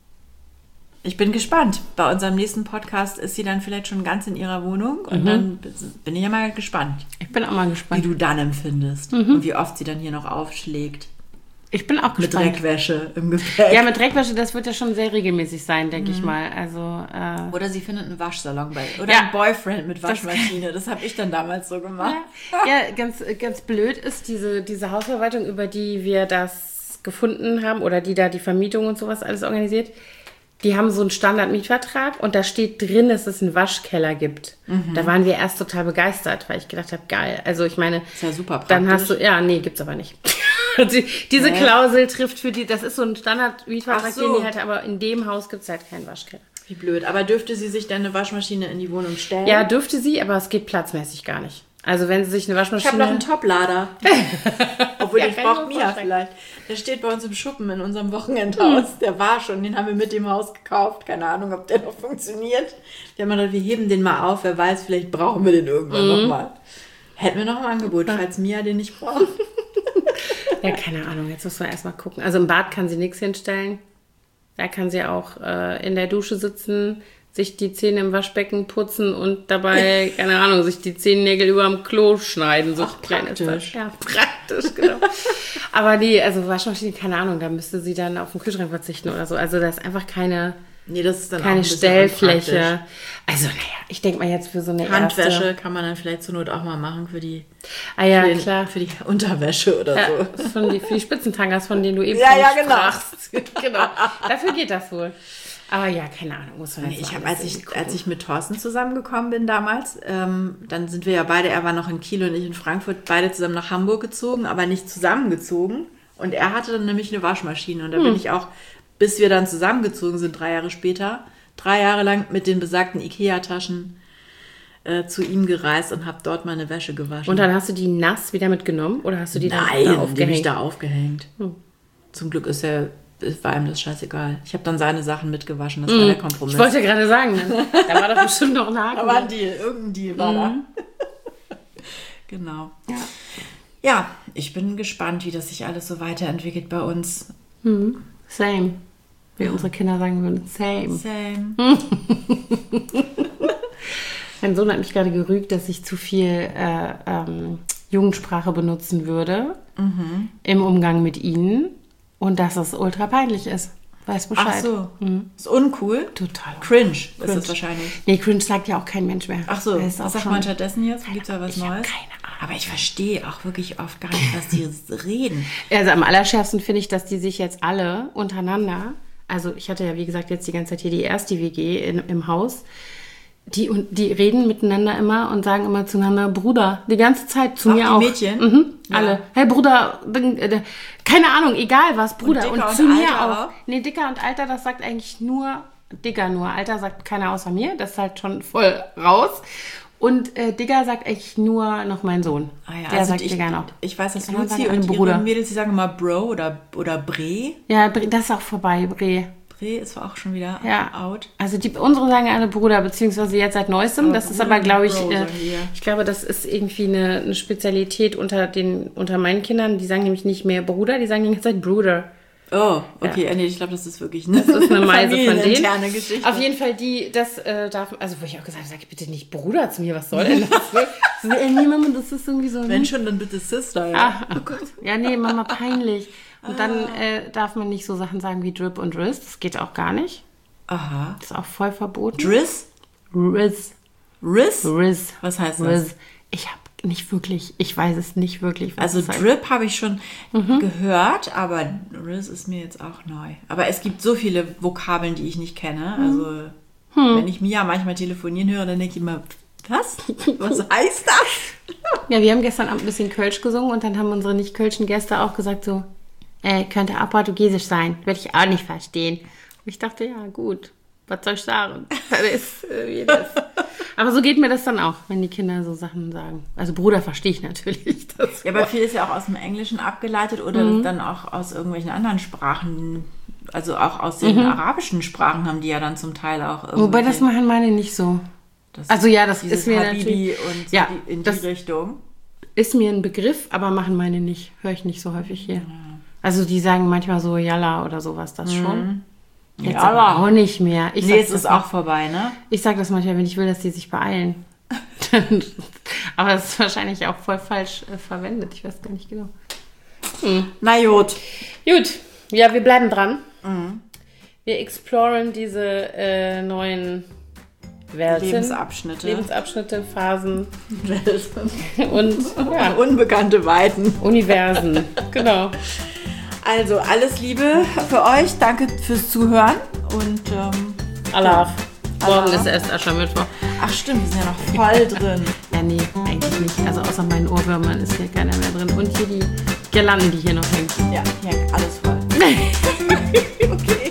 Ich bin gespannt. Bei unserem nächsten Podcast ist sie dann vielleicht schon ganz in ihrer Wohnung und Mhm. dann bin ich ja mal gespannt, ich bin auch mal wie gespannt. du dann empfindest Mhm. und wie oft sie dann hier noch aufschlägt. Ich bin auch Mit gespannt. Dreckwäsche im Gepäck. Ja, mit Dreckwäsche, das wird ja schon sehr regelmäßig sein, denke ich mal. Also, äh, Oder sie findet einen Waschsalon bei. Oder Ja. ein Boyfriend mit Waschmaschine. Das habe ich dann damals so gemacht. ja, ganz, ganz blöd ist diese, diese Hausverwaltung, über die wir das gefunden haben oder die da die Vermietung und sowas alles organisiert. Die haben so einen Standardmietvertrag und da steht drin, dass es einen Waschkeller gibt. Mhm. Da waren wir erst total begeistert, weil ich gedacht habe, geil. Also ich meine, Ist ja super praktisch. dann hast du, ja, nee, gibt's aber nicht. Die, diese Hä? Klausel trifft für die, das ist so ein Standardmietvertrag, Ach so. den die halt, aber in dem Haus gibt's halt keinen Waschkeller. Wie blöd. Aber dürfte sie sich dann eine Waschmaschine in die Wohnung stellen? Ja, dürfte sie, aber es geht platzmäßig gar nicht. Also wenn sie sich eine Ich habe Waschmaschine... noch einen Toplader. Obwohl, Ja, den kann ich braucht mir Mia vorstellen. vielleicht. Der steht bei uns im Schuppen in unserem Wochenendhaus. Der war schon, den haben wir mit dem Haus gekauft. Keine Ahnung, ob der noch funktioniert. Wir haben gedacht, wir heben den mal auf. Wer weiß, vielleicht brauchen wir den irgendwann Mhm. nochmal. Hätten wir noch ein Angebot, falls Mia den nicht braucht. Ja, keine Ahnung, jetzt muss man erstmal gucken. Also im Bad kann sie nichts hinstellen. Da kann sie auch äh, in der Dusche sitzen, sich die Zähne im Waschbecken putzen und dabei, keine Ahnung, sich die Zehennägel über dem Klo schneiden. So Ach, klein ist das. praktisch. Ja, praktisch, genau. Aber nee, also Waschmaschine, keine Ahnung, da müsste sie dann auf den Kühlschrank verzichten oder so. Also da ist einfach keine, Nee, das ist dann auch ein keine bisschen Stellfläche. unpraktisch. Also naja, ich denke mal jetzt für so eine Handwäsche erste... kann man dann vielleicht zur Not auch mal machen für die, Ah ja, für, den, klar. für die Unterwäsche oder Ja, so. von die, für die Spitzentangas, von denen du eben Ja, schon ja, genau. sprachst. Genau. Dafür geht das wohl. Aber ja, keine Ahnung, muss man jetzt Ich mal habe, alles als ich, irgendwie gucken. als ich mit Thorsten zusammengekommen bin damals, ähm, dann sind wir ja beide, er war noch in Kiel und ich in Frankfurt, beide zusammen nach Hamburg gezogen, aber nicht zusammengezogen. Und er hatte dann nämlich eine Waschmaschine. Und da Hm. bin ich auch, bis wir dann zusammengezogen sind, drei Jahre später, drei Jahre lang mit den besagten Ikea-Taschen äh, zu ihm gereist und habe dort meine Wäsche gewaschen. Und dann hast du die nass wieder mitgenommen oder hast du die dann Nein, da die habe ich aufgehängt? da aufgehängt. Hm. Zum Glück ist er, war ihm das scheißegal. Ich habe dann seine Sachen mitgewaschen, das war der Kompromiss. Ich wollte gerade sagen, da war doch bestimmt noch ein Haken. Da war ein Deal, irgendein Deal war da. Genau. Ja. Ja, ich bin gespannt, wie das sich alles so weiterentwickelt bei uns. Hm. Same. Wie unsere Kinder sagen würden, same. Same. Mein Sohn hat mich gerade gerügt, dass ich zu viel äh, ähm, Jugendsprache benutzen würde mhm. im Umgang mit ihnen und dass es ultra peinlich ist. Weiß Bescheid. Ach so. Mhm. Ist uncool? Total. Cringe, Cringe ist das wahrscheinlich. Nee, cringe sagt ja auch kein Mensch mehr. Ach so, was sagt man stattdessen jetzt? Gibt es da was ich Neues? Hab keine Ahnung. Aber ich verstehe auch wirklich oft gar nicht, was die reden. Also am allerschärfsten finde ich, dass die sich jetzt alle untereinander, also ich hatte ja wie gesagt jetzt die ganze Zeit hier die erste W G in, im Haus, die, und die reden miteinander immer und sagen immer zueinander Bruder, die ganze Zeit zu auch mir die auch. Mädchen? Mhm, Ja. alle. Hey Bruder, keine Ahnung, egal was, Bruder. Und Und, Dicker und zu mir Alter auch. auch? Nee, Dicker und Alter, das sagt eigentlich nur, Dicker nur. Alter sagt keiner außer mir, das ist halt schon voll raus. Und äh, Digger sagt eigentlich nur noch mein Sohn. Ah ja, Der also sagt ich, Digger noch. ich weiß, dass Die anderen Luzi sagen alle und Bruder. ihre Mädels, die sagen immer Bro oder, oder Bre. Ja, Bre- das ist auch vorbei, Bre. Bre ist auch schon wieder Ja, out. also die, unsere sagen alle Bruder, beziehungsweise jetzt seit Neuestem. Aber Das ist Bruder aber, und glaube ich, Bro äh, sagen die ja. ich glaube, das ist irgendwie eine, eine Spezialität unter den unter meinen Kindern. Die sagen nämlich nicht mehr Bruder, die sagen die ganze Zeit Bruder. Oh, okay, ja. Nee, ich glaube, das ist wirklich eine, Das ist eine Meise von denen. familieninterne Geschichte. Auf jeden Fall, die, das äh, darf, also wo ich auch gesagt habe, sag bitte nicht Bruder zu mir, was soll denn das? Ne? So, äh, nee, Mama, das ist irgendwie so. Wenn schon, dann bitte Sister. Ja. Ah, oh Gott. Ja, nee, Mama, peinlich. Und dann äh, darf man nicht so Sachen sagen wie Drip und Riz, das geht auch gar nicht. Aha. Das ist auch voll verboten. Driz? Riz. Riz? Riz. Was heißt das? Riz. Ich habe nicht wirklich, ich weiß es nicht wirklich. Was Also das heißt. Drip habe ich schon mhm. gehört, aber Riz ist mir jetzt auch neu. Aber es gibt so viele Vokabeln, die ich nicht kenne. Also hm. wenn ich Mia manchmal telefonieren höre, dann denke ich immer, was? Was heißt das? Ja, wir haben gestern Abend ein bisschen Kölsch gesungen und dann haben unsere nicht-kölschen Gäste auch gesagt so, äh, könnte auch portugiesisch sein. Würde ich auch nicht verstehen. Und ich dachte, ja gut, was soll ich sagen? Das ist, äh, wie das. Aber so geht mir das dann auch, wenn die Kinder so Sachen sagen. Also Bruder verstehe ich natürlich. Das ja, aber viel ist ja auch aus dem Englischen abgeleitet oder mhm. dann auch aus irgendwelchen anderen Sprachen. Also auch aus den mhm. arabischen Sprachen haben die ja dann zum Teil auch irgendwelche... Wobei das machen meine nicht so. Das also ja, das ist mir Habibi natürlich... und so ja, die, in die das Richtung. Ist mir ein Begriff, aber machen meine nicht. Höre ich nicht so häufig hier. Ja. Also die sagen manchmal so Yalla oder sowas, das mhm. schon. Jetzt ja, aber auch nicht mehr. Ich nee, es ist auch vorbei, ne? Ich sage das manchmal, wenn ich will, dass die sich beeilen. Aber das ist wahrscheinlich auch voll falsch äh, verwendet. Ich weiß gar nicht genau. Hm. Na gut. Gut. Ja, wir bleiben dran. Mhm. Wir exploren diese äh, neuen Welten. Lebensabschnitte. Lebensabschnitte, Phasen. Und ja. Unbekannte Weiten. Universen. Genau. Also, alles Liebe für euch. Danke fürs Zuhören. Und ähm, Allah. Ja. Morgen Allah. ist erst Aschermittwoch. Ach stimmt, wir sind ja noch voll drin. Ja, nee, eigentlich nicht. Also außer meinen Ohrwürmern ist hier keiner mehr drin. Und hier die Girlanden, die hier noch hängen. Ja, hier alles voll. Okay.